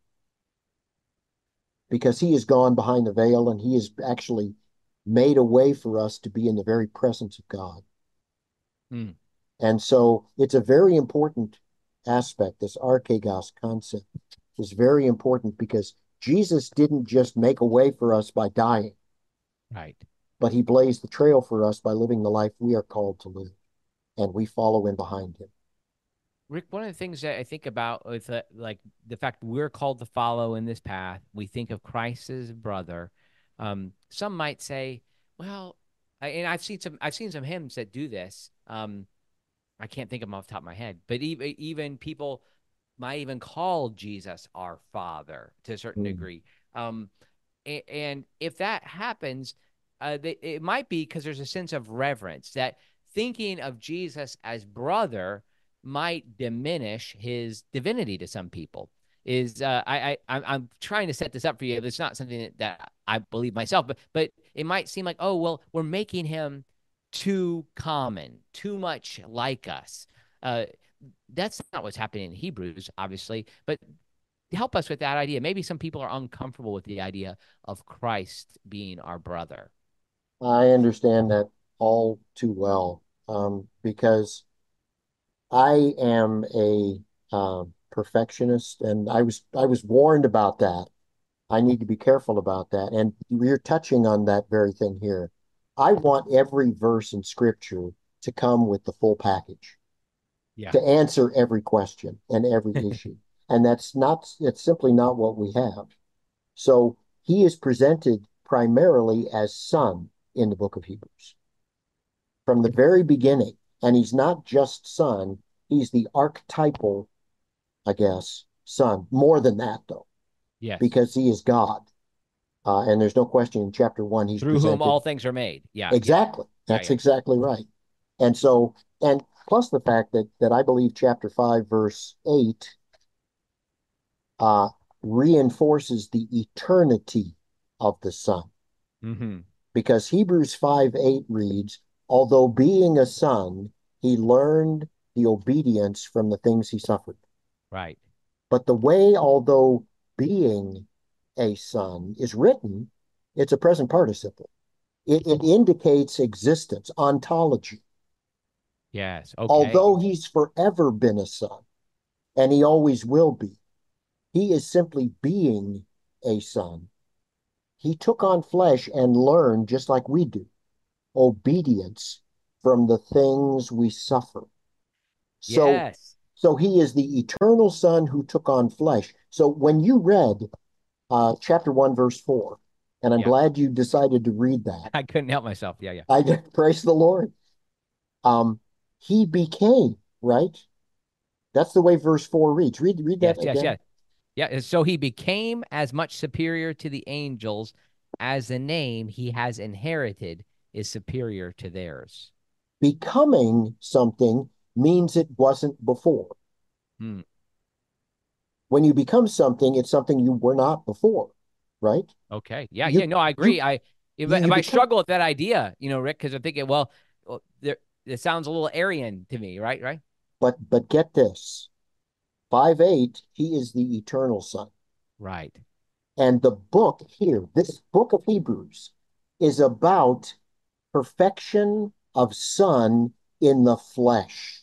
because he has gone behind the veil and he has actually made a way for us to be in the very presence of God. Hmm. And so it's a very important aspect. This archegos concept is very important because Jesus didn't just make a way for us by dying, Right. but he blazed the trail for us by living the life we are called to live, and we follow in behind him. Rick, one of the things that I think about with uh, like the fact we're called to follow in this path, we think of Christ as a brother. Um, some might say, well, I, and I've seen some, I've seen some hymns that do this. Um, I can't think of them off the top of my head, but even even people might even call Jesus our Father to a certain Mm. degree. Um, and, and if that happens, uh, they, it might be because there's a sense of reverence that thinking of Jesus as brother might diminish his divinity to some people. Is uh, I, I I'm trying to set this up for you. It's not something that, that I believe myself, but but it might seem like, oh well, we're making him too common, too much like us. Uh, that's not what's happening in Hebrews, obviously, but help us with that idea. Maybe some people are uncomfortable with the idea of Christ being our brother. I understand that all too well um, because I am a um, perfectionist, and I was I was warned about that. I need to be careful about that. And you're touching on that very thing here. I want every verse in Scripture to come with the full package, Yeah. to answer every question and every issue. And that's not, it's simply not what we have. So he is presented primarily as son in the book of Hebrews from the very beginning. And he's not just son, he's the archetypal, I guess, son. More than that, though, Yes. because he is God. Uh, and there's no question in chapter one, he's Through whom presented all things are made. Yeah. Yeah. exactly. Yeah. That's Yeah. exactly right. And so, and plus the fact that that I believe chapter five, verse eight, uh, reinforces the eternity of the Son. Mm-hmm. Because Hebrews five eight reads, although being a son, he learned the obedience from the things he suffered. Right. But the way, although being a son, is written, it's a present participle. It, it indicates existence, ontology. Yes. Okay. Although he's forever been a son, and he always will be, he is simply being a son. He took on flesh and learned, just like we do, obedience from the things we suffer. So, Yes. so he is the eternal son who took on flesh. So when you read uh, chapter one, verse four, and I'm Yeah. glad you decided to read that. I couldn't help myself. Yeah. Yeah. I praise the Lord. Um, he became, right? That's the way verse four reads. Read, read Yes. that Yes. again. Yes. Yeah. So he became as much superior to the angels as the name he has inherited is superior to theirs. Becoming something means it wasn't before. Hmm. When you become something, it's something you were not before, right? Okay. Yeah. Yeah. You No, I you agree. I if, you, I- you if I become, struggle with that idea, you know, Rick, because I'm thinking, well, well, there it sounds a little Aryan to me, right? Right. but but get this. five eight, he is the eternal son. Right. And the book here, this book of Hebrews, is about perfection of son in the flesh.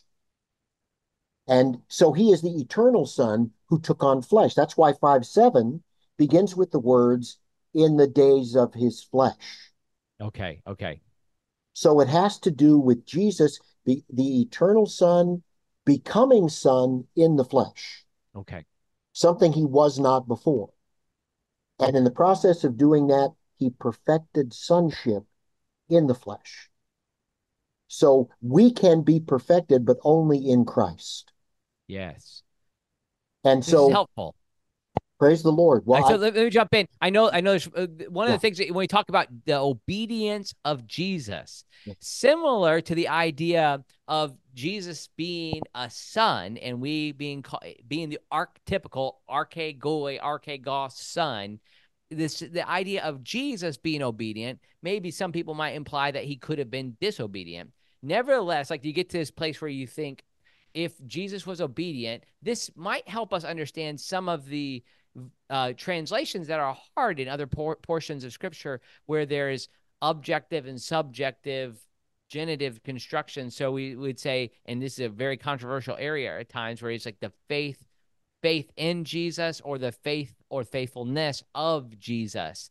And so he is the eternal son who took on flesh. That's why five seven begins with the words, in the days of his flesh. Okay. Okay. So it has to do with Jesus, the, the eternal son, becoming son in the flesh, Okay. something he was not before. And in the process of doing that, he perfected sonship in the flesh. So we can be perfected, but only in Christ. Yes. And This is so helpful. praise the Lord. All Well, right, so I, let, let me jump in. I know, I know. There's, uh, one of the yeah, things that when we talk about the obedience of Jesus, yeah. similar to the idea of Jesus being a son and we being being the archetypical archegoi archegos son. This the idea of Jesus being obedient. Maybe some people might imply that he could have been disobedient. Nevertheless, like you get to this place where you think, if Jesus was obedient, this might help us understand some of the uh, translations that are hard in other por- portions of scripture where there's objective and subjective genitive construction. So we would say, and this is a very controversial area at times, where it's like the faith, faith in Jesus, or the faith or faithfulness of Jesus.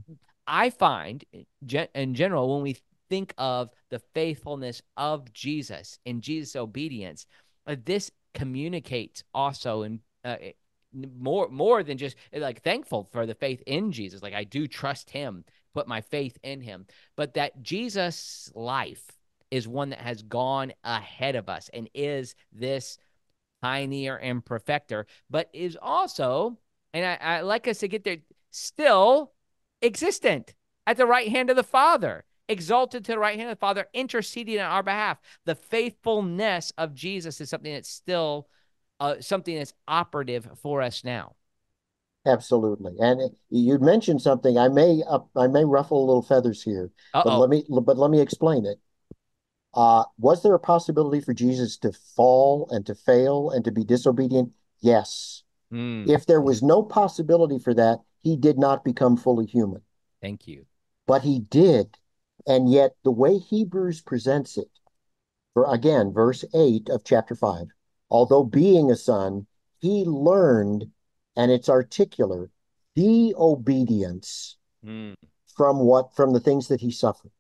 I find in general, when we think of the faithfulness of Jesus and Jesus' obedience, uh, this communicates also in uh, more more than just like thankful for the faith in Jesus. Like I do trust him, put my faith in him, but that Jesus' life is one that has gone ahead of us and is this pioneer and perfecter, but is also, and I, I like us to get there, still existent at the right hand of the Father, exalted to the right hand of the Father, interceding on our behalf. The faithfulness of Jesus is something that's still uh, something that's operative for us now. Absolutely. And you mentioned something. I may up, I may ruffle a little feathers here, but Uh-oh. let me but let me explain it. Uh, was there a possibility for Jesus to fall and to fail and to be disobedient? Yes. Mm, If there was no possibility for that, he did not become fully human. thank you. But he did. And yet the way Hebrews presents it, for again, verse eight of chapter five, although being a son, he learned, and it's articular, the obedience Mm, from what from the things that he suffered.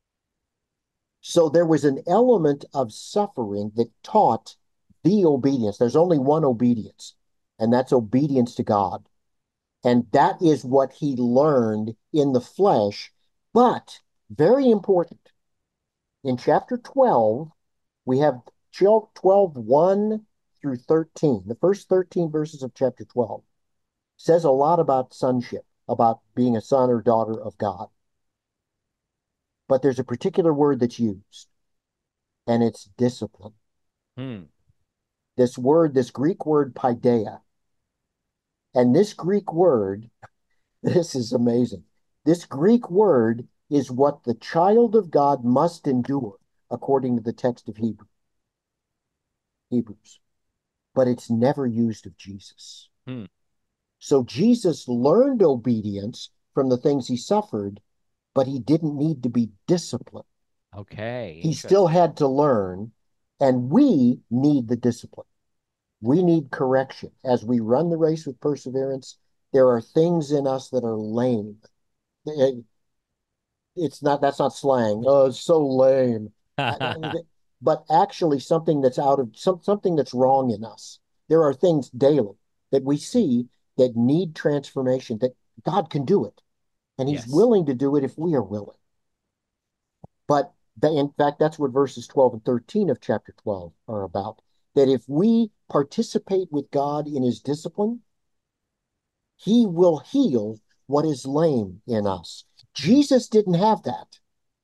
So there was an element of suffering that taught the obedience. There's only one obedience, and that's obedience to God. And that is what he learned in the flesh. But very important, in chapter twelve, we have twelve, one through thirteen. The first thirteen verses of chapter twelve says a lot about sonship, about being a son or daughter of God. But there's a particular word that's used, and it's discipline. mm, This word, this Greek word, paideia. And this Greek word, this is amazing. This Greek word is what the child of God must endure, according to the text of Hebrew, Hebrews. But it's never used of Jesus. mm. So Jesus learned obedience from the things he suffered, but he didn't need to be disciplined. Okay, He still interesting. had to learn, and we need the discipline. We need correction. As we run the race with perseverance, there are things in us that are lame. It, it's not, that's not slang. Oh, it's so lame. But actually something that's out of some, something that's wrong in us. There are things daily that we see that need transformation, that God can do it. And he's Yes. willing to do it if we are willing. But they, in fact, that's what verses twelve and thirteen of chapter twelve are about. That if we participate with God in his discipline, he will heal what is lame in us. Jesus didn't have that.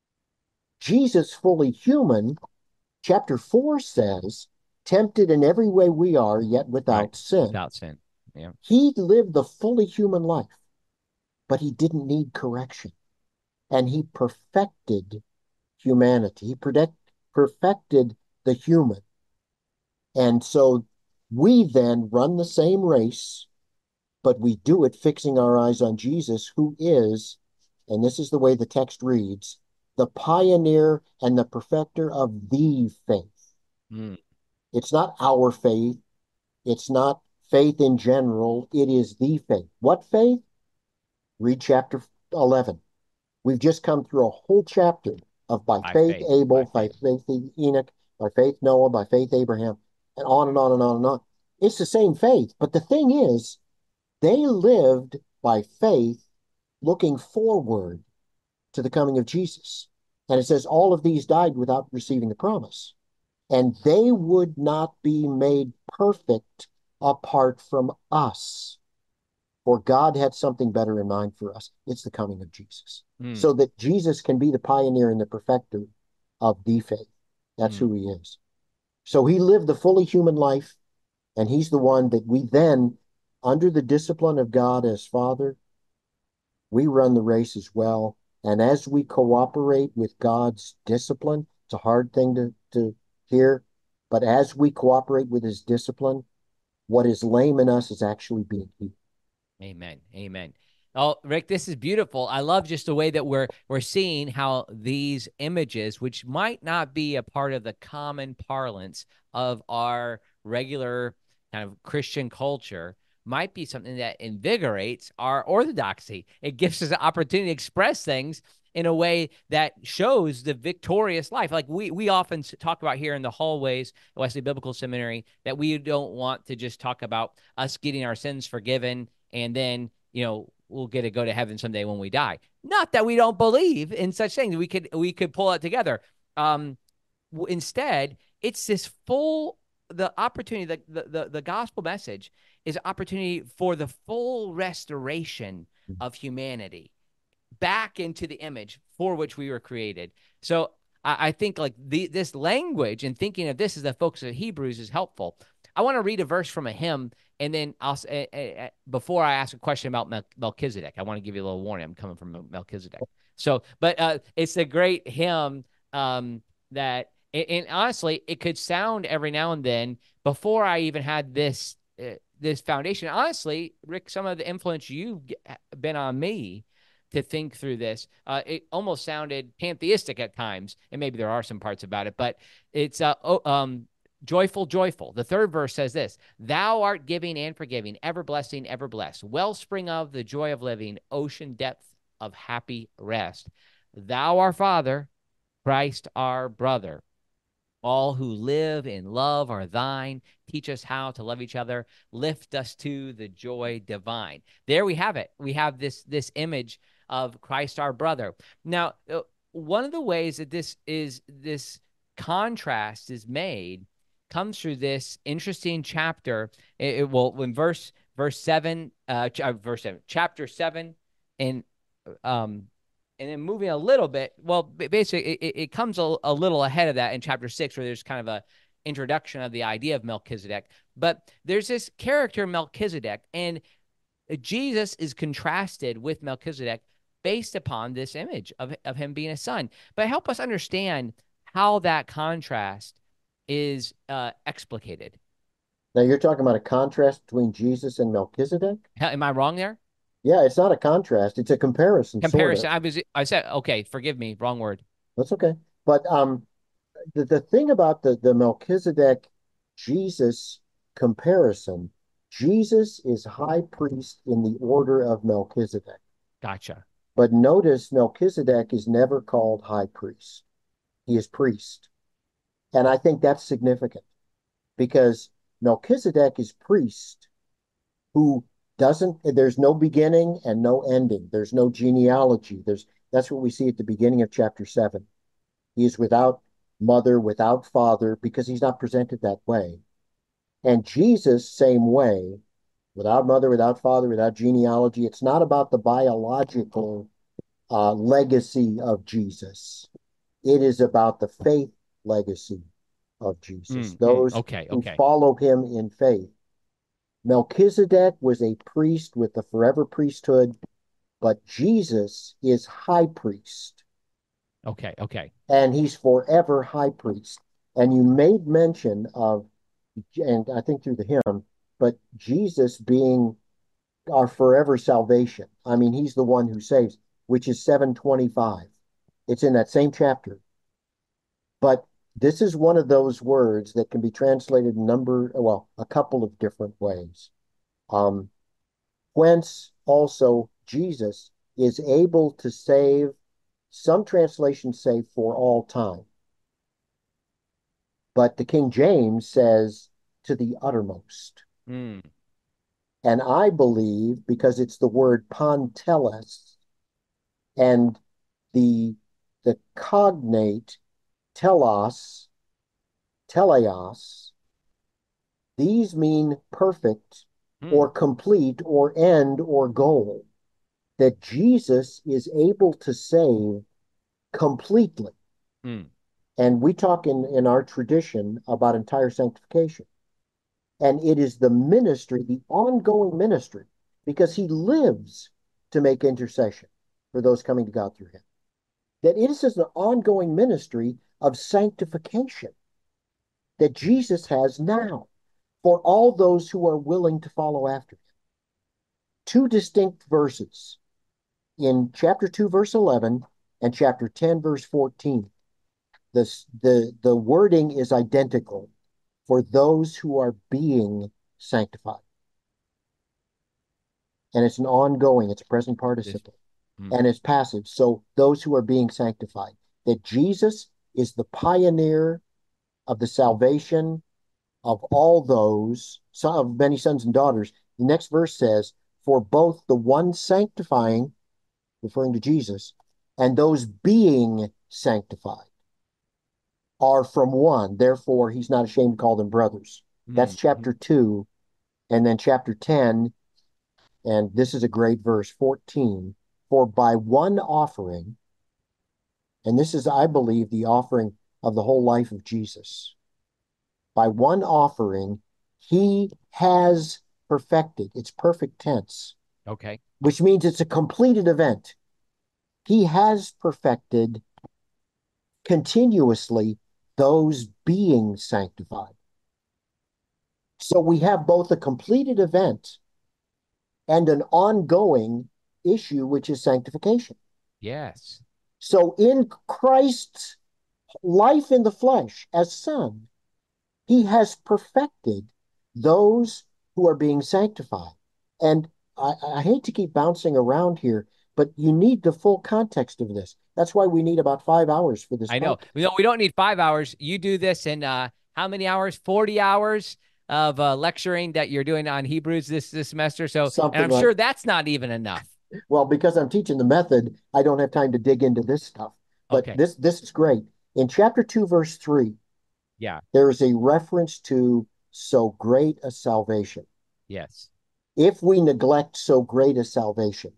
Jesus, fully human, chapter four says, tempted in every way we are, yet Right. without sin. Without sin. Yeah. He lived the fully human life, but he didn't need correction. And he perfected humanity. He predict, perfected the human. And so we then run the same race, but we do it fixing our eyes on Jesus, who is, and this is the way the text reads, the pioneer and the perfecter of the faith. Mm. It's not our faith. It's not faith in general. It is the faith. What faith? Read chapter eleven. We've just come through a whole chapter of by By faith faith. Abel, By by faith. faith Enoch, by faith Noah, by faith Abraham, and on and on and on and on. It's the same faith. But the thing is, they lived by faith looking forward to the coming of Jesus. And it says all of these died without receiving the promise. And they would not be made perfect apart from us. For God had something better in mind for us. It's the coming of Jesus. Mm, So that Jesus can be the pioneer and the perfecter of the faith. That's mm. who he is. So he lived the fully human life, and he's the one that we then, under the discipline of God as Father, we run the race as well. And as we cooperate with God's discipline, it's a hard thing to, to hear, but as we cooperate with his discipline, what is lame in us is actually being healed. Amen. Amen. Oh, Rick, this is beautiful. I love just the way that we're we're seeing how these images, which might not be a part of the common parlance of our regular kind of Christian culture, might be something that invigorates our orthodoxy. It gives us an opportunity to express things in a way that shows the victorious life. Like we we often talk about here in the hallways at Wesley Biblical Seminary, that we don't want to just talk about us getting our sins forgiven and then, you know, we'll get to go to heaven someday when we die. Not that we don't believe in such things. We could we could pull it together. Um, instead, it's this full the opportunity. The, the the the gospel message is an opportunity for the full restoration of humanity back into the image for which we were created. So I, I think like the this language and thinking of this as the focus of Hebrews is helpful. I want to read a verse from a hymn, and then I'll uh, uh, before I ask a question about Mel- Melchizedek, I want to give you a little warning. I'm coming from Melchizedek. So, but uh, it's a great hymn um, that, and, and honestly, it could sound every now and then before I even had this uh, this foundation. Honestly, Rick, some of the influence you've been on me to think through this, uh, it almost sounded pantheistic at times, and maybe there are some parts about it, but it's uh, oh, um, joyful, joyful. The third verse says this: Thou art giving and forgiving, ever blessing, ever blessed, wellspring of the joy of living, ocean depth of happy rest. Thou our Father, Christ our brother. All who live in love are thine. Teach us how to love each other. Lift us to the joy divine. There we have it. We have this this image of Christ our brother. Now, uh, one of the ways that this is this contrast is made comes through this interesting chapter. It, it will when verse verse seven, uh, ch- uh, verse seven, chapter seven, and um and then moving a little bit, well, basically, it, it comes a, a little ahead of that in chapter six, where there's kind of a introduction of the idea of Melchizedek. But there's this character, Melchizedek, and Jesus is contrasted with Melchizedek based upon this image of, of him being a son. But help us understand how that contrast is uh, explicated. Now you're talking about a contrast between Jesus and Melchizedek? Am I wrong there? Yeah, it's not a contrast, it's a comparison, sort of. Comparison. I was. I said okay. Forgive me. Wrong word. That's okay. But um the, the thing about the, the Melchizedek Jesus comparison, Jesus is high priest in the order of Melchizedek. Gotcha. But notice Melchizedek is never called high priest. He is priest. And I think that's significant because Melchizedek is priest who doesn't, there's no beginning and no ending. There's no genealogy. There's that's what we see at the beginning of chapter seven. He is without mother, without father, because he's not presented that way. And Jesus, same way, without mother, without father, without genealogy. It's not about the biological uh, legacy of Jesus. It is about the faith legacy of Jesus, Mm, mm, those okay. who Okay. follow him in faith. Melchizedek was a priest with the forever priesthood, but Jesus is high priest, Okay. Okay. and he's forever high priest. And you made mention of, and I think through the hymn, but Jesus being our forever salvation. I mean, he's the one who saves, which is seven twenty-five. It's in that same chapter. But this is one of those words that can be translated a number, well, a couple of different ways. Um, whence also Jesus is able to save, some translations say for all time, but the King James says to the uttermost. Mm, And I believe because it's the word panteles, and the the cognate telos, teleos, these mean perfect Hmm. or complete or end or goal. That Jesus is able to save completely. Hmm. And we talk in, in our tradition about entire sanctification. And it is the ministry, the ongoing ministry, because he lives to make intercession for those coming to God through him. That it is an ongoing ministry of sanctification that Jesus has now for all those who are willing to follow after him. Two distinct verses in chapter two, verse eleven, and chapter ten, verse fourteen. This, the, the wording is identical for those who are being sanctified. And it's an ongoing, it's a present This. participle, Hmm. and it's passive. So those who are being sanctified, that Jesus is the pioneer of the salvation of all those, of many sons and daughters. The next verse says, for both the one sanctifying, referring to Jesus, and those being sanctified are from one. Therefore, he's not ashamed to call them brothers. Hmm. That's chapter two. And then chapter ten, and this is a great verse, fourteen. For by one offering, and this is, I believe, the offering of the whole life of Jesus, by one offering, he has perfected. It's perfect tense, Okay. which means it's a completed event. He has perfected continuously those being sanctified. So we have both a completed event and an ongoing issue, which is sanctification. Yes. So in Christ's life in the flesh as Son, he has perfected those who are being sanctified. And I, I hate to keep bouncing around here, but you need the full context of this. That's why we need about five hours for this I know. podcast. We don't, we don't need five hours. You do this in uh, how many hours? forty hours of uh, lecturing that you're doing on Hebrews this, this semester. So, and Something I'm like, sure that's not even enough. well, because I'm teaching the method, I don't have time to dig into this stuff. But Okay. this this is great. In chapter two, verse three, Yeah. there is a reference to so great a salvation. Yes. If we neglect so great a salvation,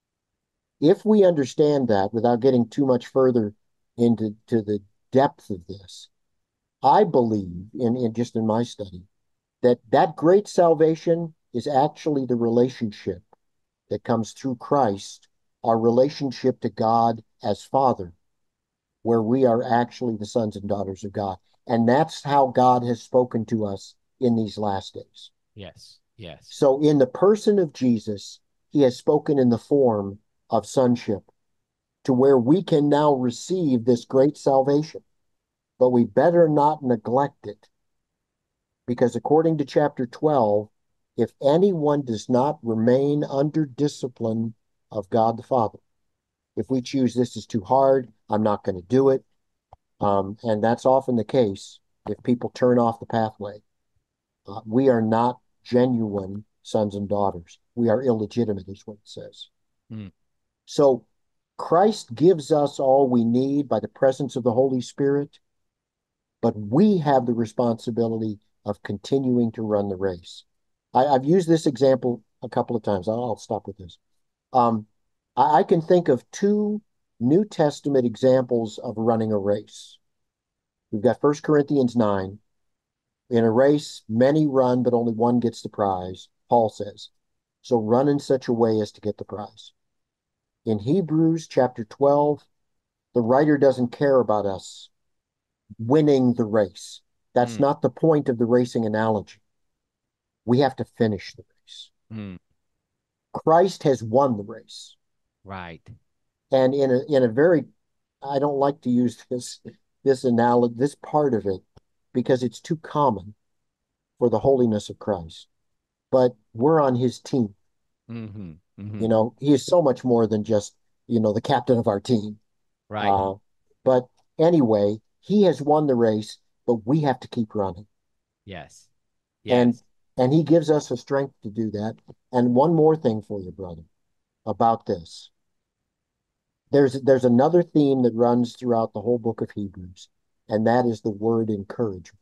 if we understand that without getting too much further into to the depth of this, I believe in, in just in my study that that great salvation is actually the relationship that comes through Christ, our relationship to God as Father, where we are actually the sons and daughters of God. And that's how God has spoken to us in these last days. Yes. Yes. So, in the person of Jesus, he has spoken in the form of sonship to where we can now receive this great salvation. But we better not neglect it because, according to chapter twelve, if anyone does not remain under discipline of God the Father, if we choose this is too hard, I'm not going to do it. Um, and that's often the case if people turn off the pathway. Uh, we are not genuine sons and daughters. We are illegitimate, is what it says. Mm. So Christ gives us all we need by the presence of the Holy Spirit, but we have the responsibility of continuing to run the race. I, I've used this example a couple of times. I'll, I'll stop with this. Um, I, I can think of two New Testament examples of running a race. We've got First Corinthians nine. In a race, many run, but only one gets the prize, Paul says. So run in such a way as to get the prize. In Hebrews chapter twelve, the writer doesn't care about us winning the race. That's Mm. not the point of the racing analogy. We have to finish the race. Mm. Christ has won the race. Right. And in a in a very, I don't like to use this this analogy, this part of it, because it's too common for the holiness of Christ. But we're on his team. Mm-hmm. Mm-hmm. You know, he is so much more than just, you know, the captain of our team. Right. Uh, but anyway, he has won the race, but we have to keep running. Yes. And Yes. and he gives us the strength to do that. And one more thing for you, brother, about this. there's there's another theme that runs throughout the whole book of Hebrews, and that is the word encouragement.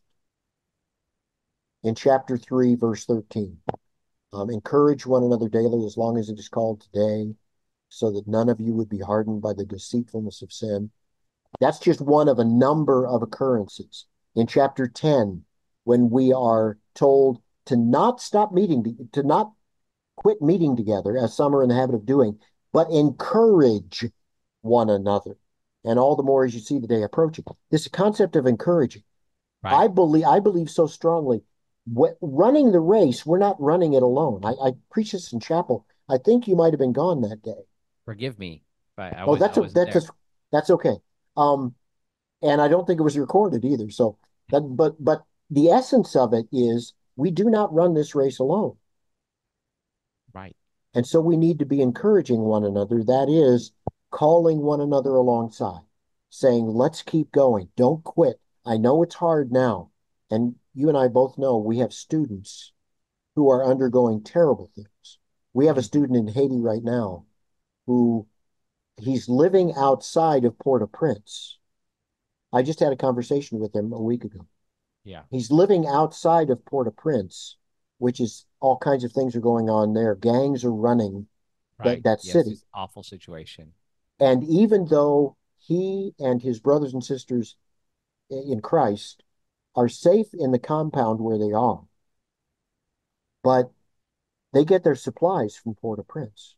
In chapter three, verse thirteen, um, encourage one another daily as long as it is called today, so that none of you would be hardened by the deceitfulness of sin. That's just one of a number of occurrences. In chapter ten, when we are told to not stop meeting, to not quit meeting together, as some are in the habit of doing, but encourage one another. And all the more as you see the day approaching. This concept of encouraging, Right. I believe, I believe so strongly. What, running the race, we're not running it alone. I, I preached this in chapel. I think you might have been gone that day. Forgive me, but I Oh, was I that's a, wasn't that's there. a, that's okay. Um, and I don't think it was recorded either. So that, but but the essence of it is we do not run this race alone. Right. And so we need to be encouraging one another. That is calling one another alongside, saying, let's keep going. Don't quit. I know it's hard now. And you and I both know we have students who are undergoing terrible things. We have a Mhm. student in Haiti right now who he's living outside of Port-au-Prince. I just had a conversation with him a week ago. Yeah. He's living outside of Port-au-Prince, which is all kinds of things are going on there. Gangs are running that Right. that Yes, city. it's awful situation. And even though he and his brothers and sisters in Christ are safe in the compound where they are, but they get their supplies from Port-au-Prince.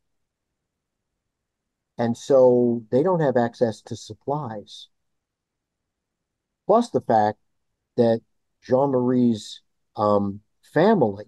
And so they don't have access to supplies. Plus the fact that Jean-Marie's um, family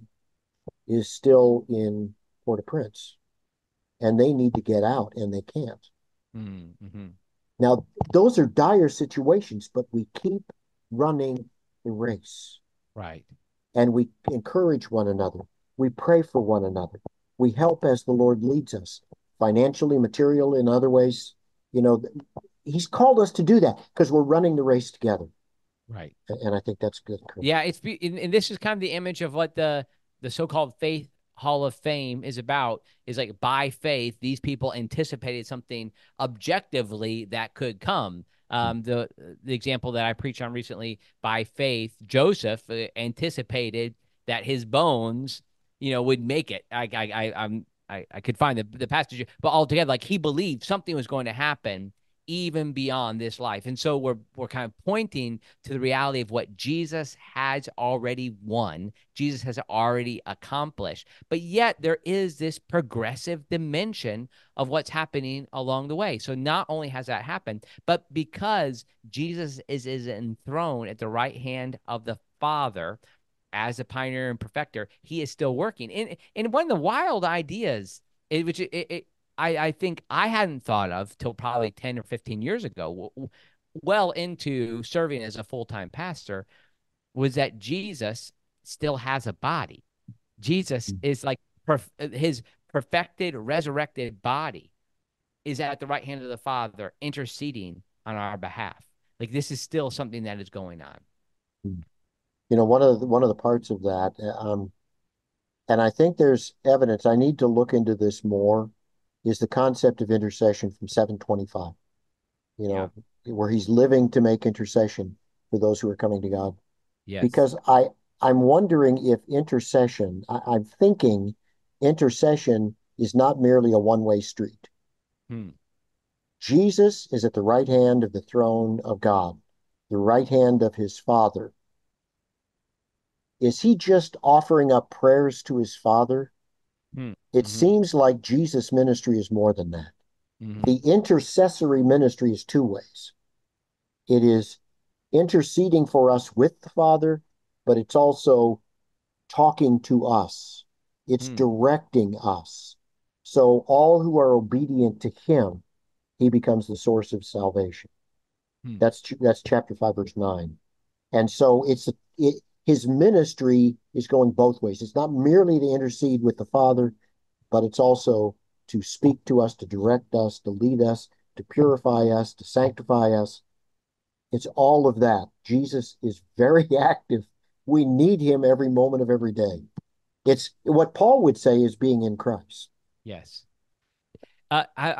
is still in Port-au-Prince and they need to get out and they can't. Mm-hmm. Now, those are dire situations, but we keep running the race Right. and we encourage one another. We pray for one another. We help as the Lord leads us, financially, material, in other ways. You know, He's called us to do that because we're running the race together. Right. And I think that's good. Yeah, it's be- and, and this is kind of the image of what the the so-called faith hall of fame is about, is like by faith these people anticipated something objectively that could come. Um the the example that I preached on recently, by faith Joseph uh, anticipated that his bones, you know, would make it. I I, I I'm I, I could find the the passage, but altogether, like, he believed something was going to happen even beyond this life. And so we're we're kind of pointing to the reality of what Jesus has already won, Jesus has already accomplished. But yet there is this progressive dimension of what's happening along the way. So not only has that happened, but because Jesus is, is enthroned at the right hand of the Father as a pioneer and perfecter, he is still working. And, and one of the wild ideas, it, which it, it, I, I think I hadn't thought of till probably ten or fifteen years ago, well into serving as a full-time pastor, was that Jesus still has a body. Jesus is like perf- his perfected, resurrected body is at the right hand of the Father, interceding on our behalf. Like, this is still something that is going on. You know, one of the, one of the parts of that, um, and I think there's evidence, I need to look into this more, is the concept of intercession from seven twenty-five, you Yeah. know, where he's living to make intercession for those who are coming to God. Yes. Because I, I'm wondering if intercession, I, I'm thinking intercession is not merely a one-way street. Hmm. Jesus is at the right hand of the throne of God, the right hand of his Father. Is he just offering up prayers to his Father? Hmm. It Mm-hmm. seems like Jesus' ministry is more than that. Mm-hmm. The intercessory ministry is two ways. It is interceding for us with the Father, but it's also talking to us. It's Hmm. directing us. So all who are obedient to him, he becomes the source of salvation. Hmm. That's that's chapter five, verse nine. And so it's it, his ministry is going both ways. It's not merely to intercede with the Father, but it's also to speak to us, to direct us, to lead us, to purify us, to sanctify us. It's all of that. Jesus is very active. We need him every moment of every day. It's what Paul would say is being in Christ. Yes. Uh, I, I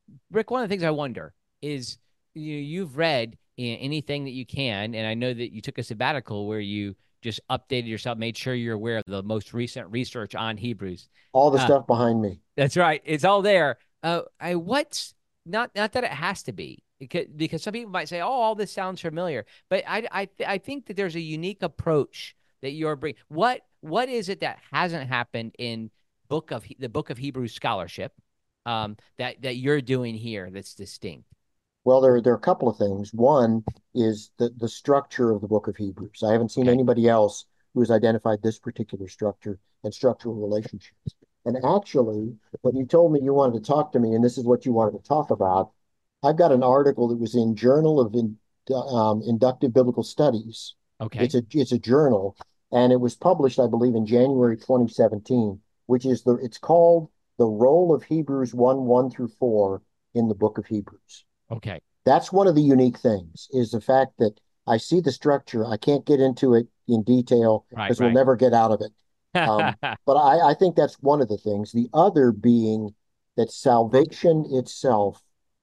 Rick, one of the things I wonder is you you've read anything that you can, and I know that you took a sabbatical where you just updated yourself, made sure you're aware of the most recent research on Hebrews. All the Uh, stuff behind me. that's right. It's all there. Uh, I what's not not that it has to be because, because some people might say, "Oh, all this sounds familiar," but I I I think that there's a unique approach that you're bringing. What what is it that hasn't happened in book of the Book of Hebrews scholarship um, that that you're doing here that's distinct? Well, there, there are a couple of things. One is the, the structure of the book of Hebrews. I haven't seen Okay. anybody else who has identified this particular structure and structural relationships. And actually, when you told me you wanted to talk to me, and this is what you wanted to talk about, I've got an article that was in Journal of in, um, Inductive Biblical Studies. Okay. It's a it's a journal, and it was published, I believe, in January twenty seventeen, which is the it's called The Role of Hebrews one, one through four in the Book of Hebrews. Okay. That's one of the unique things is the fact that I see the structure. I can't get into it in detail Right. because we'll Right. never get out of it. Um, but I, I think that's one of the things. The other being that salvation itself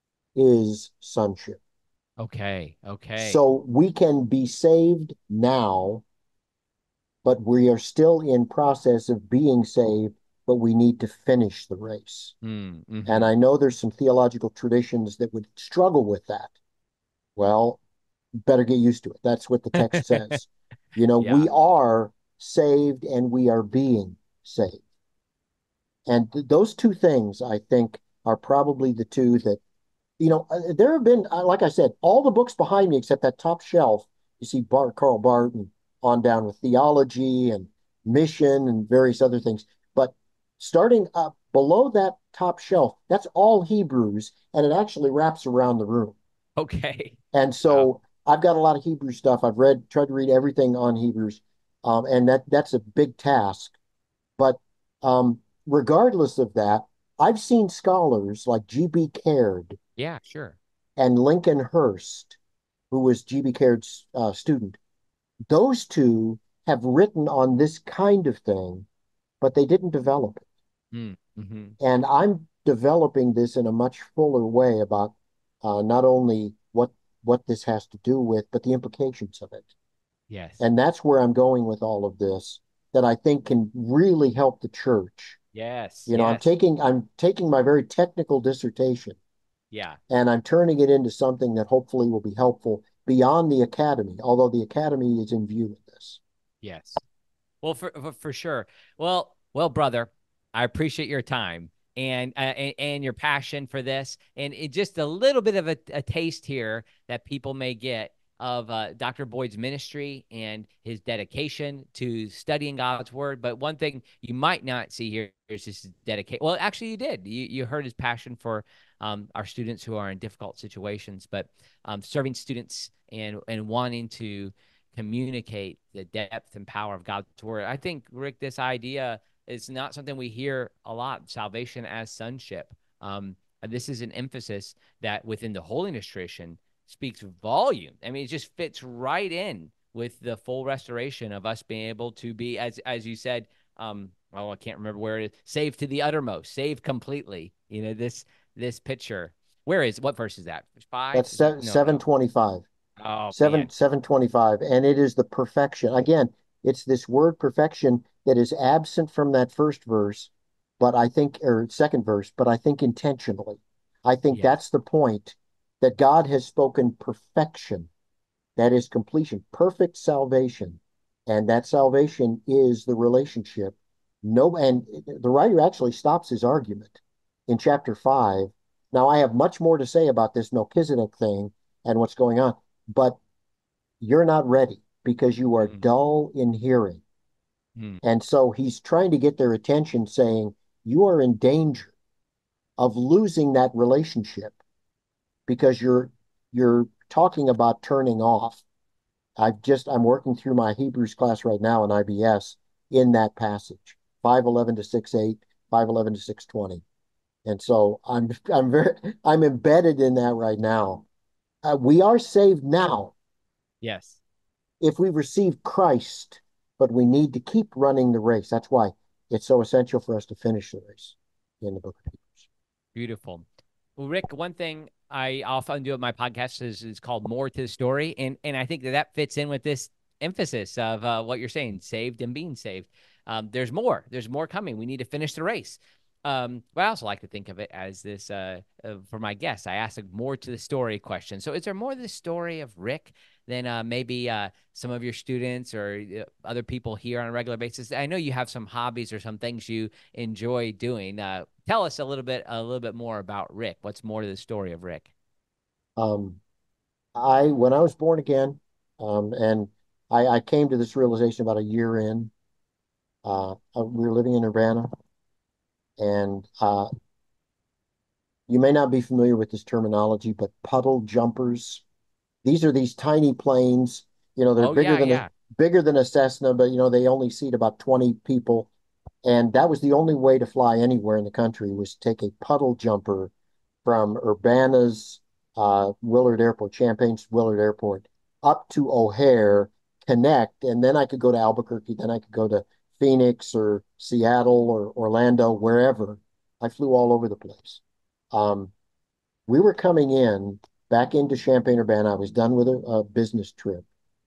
is sonship. Okay. Okay. So we can be saved now, but we are still in process of being saved, but we need to finish the race. Mm, And hmm. I know there's some theological traditions that would struggle with that. Well, better get used to it. That's what the text says. You know, Yeah. we are saved and we are being saved. And th those two things, I think, are probably the two that, you know, uh, there have been, uh, like I said, all the books behind me except that top shelf. You see Bart, Karl Barth, and on down with theology and mission and various other things. But starting up below that top shelf, that's all Hebrews, and it actually wraps around the room. Okay. And Wow. so I've got a lot of Hebrew stuff. I've read, tried to read everything on Hebrews, um, and that that's a big task. But um, regardless of that, I've seen scholars like G B. Caird Yeah. Sure. and Lincoln Hurst, who was G B. Caird's uh, student. Those two have written on this kind of thing, but they didn't develop it. Mm, hmm. And I'm developing this in a much fuller way about uh, not only what what this has to do with, but the implications of it. Yes. And that's where I'm going with all of this, that I think can really help the church. Yes. You know, I'm Yes. taking I'm taking my very technical dissertation Yeah. and I'm turning it into something that hopefully will be helpful beyond the academy, although the academy is in view of this. Yes. Well, for, for for sure. Well, well, brother, I appreciate your time and uh, and, and your passion for this, and it, just a little bit of a, a taste here that people may get of uh, Doctor Boyd's ministry and his dedication to studying God's word. But one thing you might not see here is his dedication. Well, actually, you did. You you heard his passion for um, our students who are in difficult situations, but um, serving students and and wanting to communicate the depth and power of God's word. I think, Rick, this idea is not something we hear a lot, salvation as sonship. Um, this is an emphasis that within the holiness tradition speaks volume. I mean, it just fits right in with the full restoration of us being able to be, as as you said, um, well, I can't remember where it is, saved to the uttermost, saved completely. You know, this this picture. Where is what verse is that? Five? That's Is it? No, seven no. twenty-five. Oh Seven man. seven twenty five, and it is the perfection. Again, it's this word perfection that is absent from that first verse, but I think, or second verse, but I think intentionally. I think Yes. that's the point that God has spoken perfection. That is completion, perfect salvation, and that salvation is the relationship. No, and the writer actually stops his argument in chapter five. Now, I have much more to say about this Melchizedek thing and what's going on, but you're not ready because you are Mm, dull in hearing. mm. And so he's trying to get their attention, saying, you are in danger of losing that relationship because you're you're talking about turning off. I've just I'm working through my Hebrews class right now in I B S in that passage, five eleven to six eight, five eleven to six twenty. And so I'm I'm very I'm embedded in that right now. Uh, we are saved now Yes. if we receive Christ, but we need to keep running the race. That's why it's so essential for us to finish the race in the book of Hebrews. Beautiful. Well, Rick, one thing I often do at my podcast is, is called More to the Story. And, and I think that that fits in with this emphasis of uh, what you're saying, saved and being saved. Um, there's more. There's more coming. We need to finish the race. Um, but I also like to think of it as this uh, uh, for my guests. I ask a more to the story question. So, is there more to the story of Rick than uh, maybe uh, some of your students or uh, other people here on a regular basis? I know you have some hobbies or some things you enjoy doing. Uh, tell us a little bit, a little bit more about Rick. What's more to the story of Rick? Um, I when I was born again, um, and I, I came to this realization about a year in. Uh, uh, we were living in Urbana, and uh, you may not be familiar with this terminology, but puddle jumpers. These are these tiny planes. You know, they're Oh bigger yeah, than a yeah. bigger than a Cessna, but you know they only seat about twenty people. And that was the only way to fly anywhere in the country was to take a puddle jumper from Urbana's uh, Willard Airport, Champaign's Willard Airport, up to O'Hare, connect, and then I could go to Albuquerque, then I could go to Phoenix or Seattle or Orlando, wherever. I flew all over the place. Um, we were coming in back into Champaign-Urbana. I was done with a, a business trip,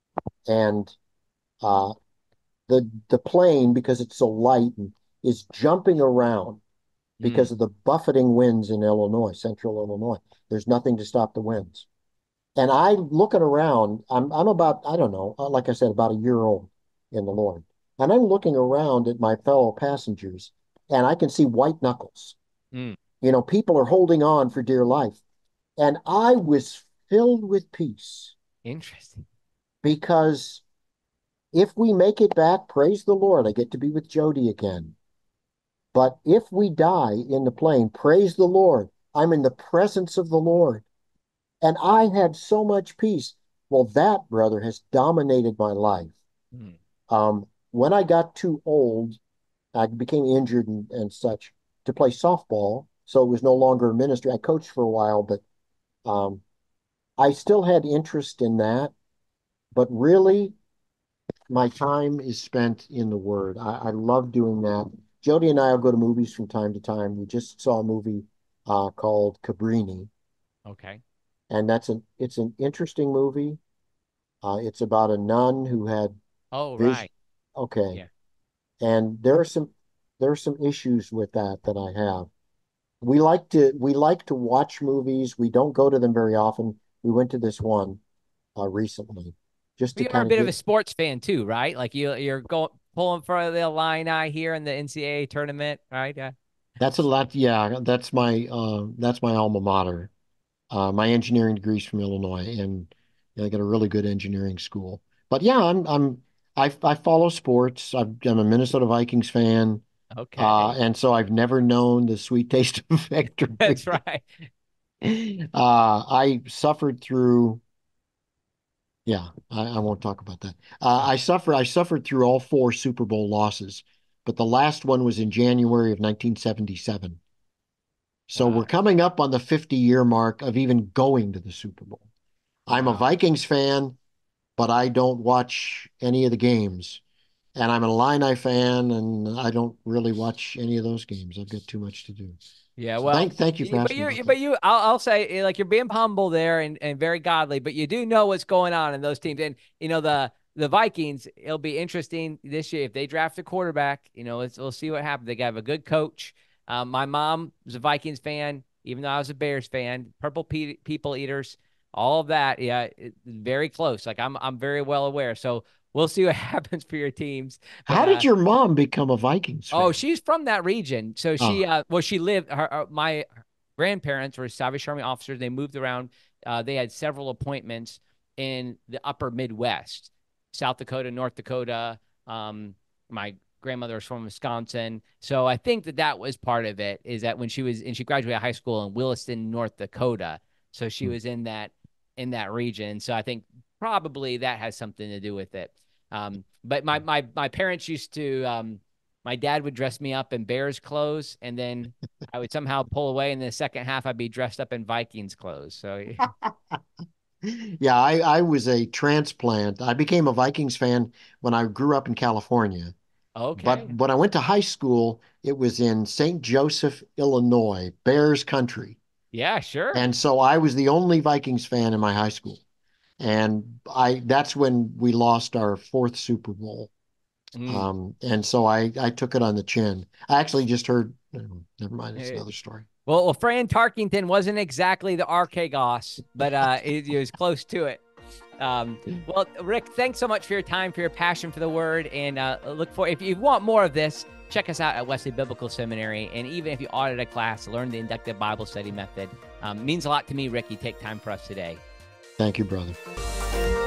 and uh, the the plane, because it's so light, and is jumping around Mm, because of the buffeting winds in Illinois, central Illinois. There's nothing to stop the winds. And I looking around, I'm I'm about, I don't know, uh, like I said, about a year old in the Lord. And I'm looking around at my fellow passengers and I can see white knuckles. mm. You know, people are holding on for dear life. And I was filled with peace Interesting. because if we make it back, praise the Lord, I get to be with Jody again. But if we die in the plane, praise the Lord, I'm in the presence of the Lord. And I had so much peace. Well, that, brother, has dominated my life. Mm. Um, when I got too old, I became injured and, and such to play softball. So it was no longer a ministry. I coached for a while, but um, I still had interest in that. But really, my time is spent in the Word. I, I love doing that. Jody and I will go to movies from time to time. We just saw a movie uh, called Cabrini, Okay. and that's an it's an interesting movie. Uh, it's about a nun who had Oh, vision. right. Okay, Yeah. and there are some there are some issues with that that I have. We like to we like to watch movies. We don't go to them very often. We went to this one uh, recently, just Well, to you are a kind of bit of get. a sports fan too, right? Like you, you're going pulling for the Illini here in the N C double A tournament, right? Yeah. That's a lot. Yeah, that's my uh, that's my alma mater. Uh, my engineering degree's from Illinois, and you know, I got a really good engineering school. But yeah, I'm I'm I I follow sports. I've, I'm a Minnesota Vikings fan, uh, Okay. and so I've never known the sweet taste of That's victory. right. Uh, I suffered through. Yeah, I, I won't talk about that. Uh, I suffer. I suffered through all four Super Bowl losses, but the last one was in January of nineteen seventy-seven. So we're Wow. coming up on the fifty year mark of even going to the Super Bowl. I'm a Wow. Vikings fan, but I don't watch any of the games. And I'm an Illini fan, and I don't really watch any of those games. I've got too much to do. Yeah, So well, thank thank you for y- but asking you, about that. but you, I'll, I'll say, eh, like you're being humble there and, and very godly, but you do know what's going on in those teams, and you know the the Vikings. It'll be interesting this year if they draft a quarterback. You know, let's we'll see what happens. They have a good coach. Um, my mom was a Vikings fan, even though I was a Bears fan. Purple pe people eaters, all of that. Yeah, it, very close. Like I'm, I'm very well aware. So we'll see what happens for your teams, but How did uh. your mom become a Vikings Oh, fan? she's from that region. So she, Oh, uh, well, she lived. Her, her my grandparents were Salvation Army officers. They moved around. Uh, they had several appointments in the upper Midwest, South Dakota, North Dakota. Um, my grandmother was from Wisconsin, so I think that that was part of it. Is that when she was and she graduated high school in Williston, North Dakota, so she hmm. was in that in that region. So I think probably that has something to do with it. Um, but my my my parents used to. Um, my dad would dress me up in Bears clothes, and then I would somehow pull away. In the second half, I'd be dressed up in Vikings clothes. So, Yeah, I, I was a transplant. I became a Vikings fan when I grew up in California. But okay. when I went to high school, it was in Saint Joseph, Illinois, Bears country. Yeah, sure. And so I was the only Vikings fan in my high school. And I that's when we lost our fourth Super Bowl. Mm. Um, and so I I took it on the chin. I actually just heard, no, never mind, it's Eh, another story. Well, well, Fran Tarkington wasn't exactly the Archegos, but uh, it, it was close to it. Um, well, Rick, thanks so much for your time, for your passion for the word, and uh, look for if you want more of this, check us out at Wesley Biblical Seminary. And even if you audit a class, learn the inductive Bible study method. Um, means a lot to me, Rick. You take time for us today. Thank you, brother.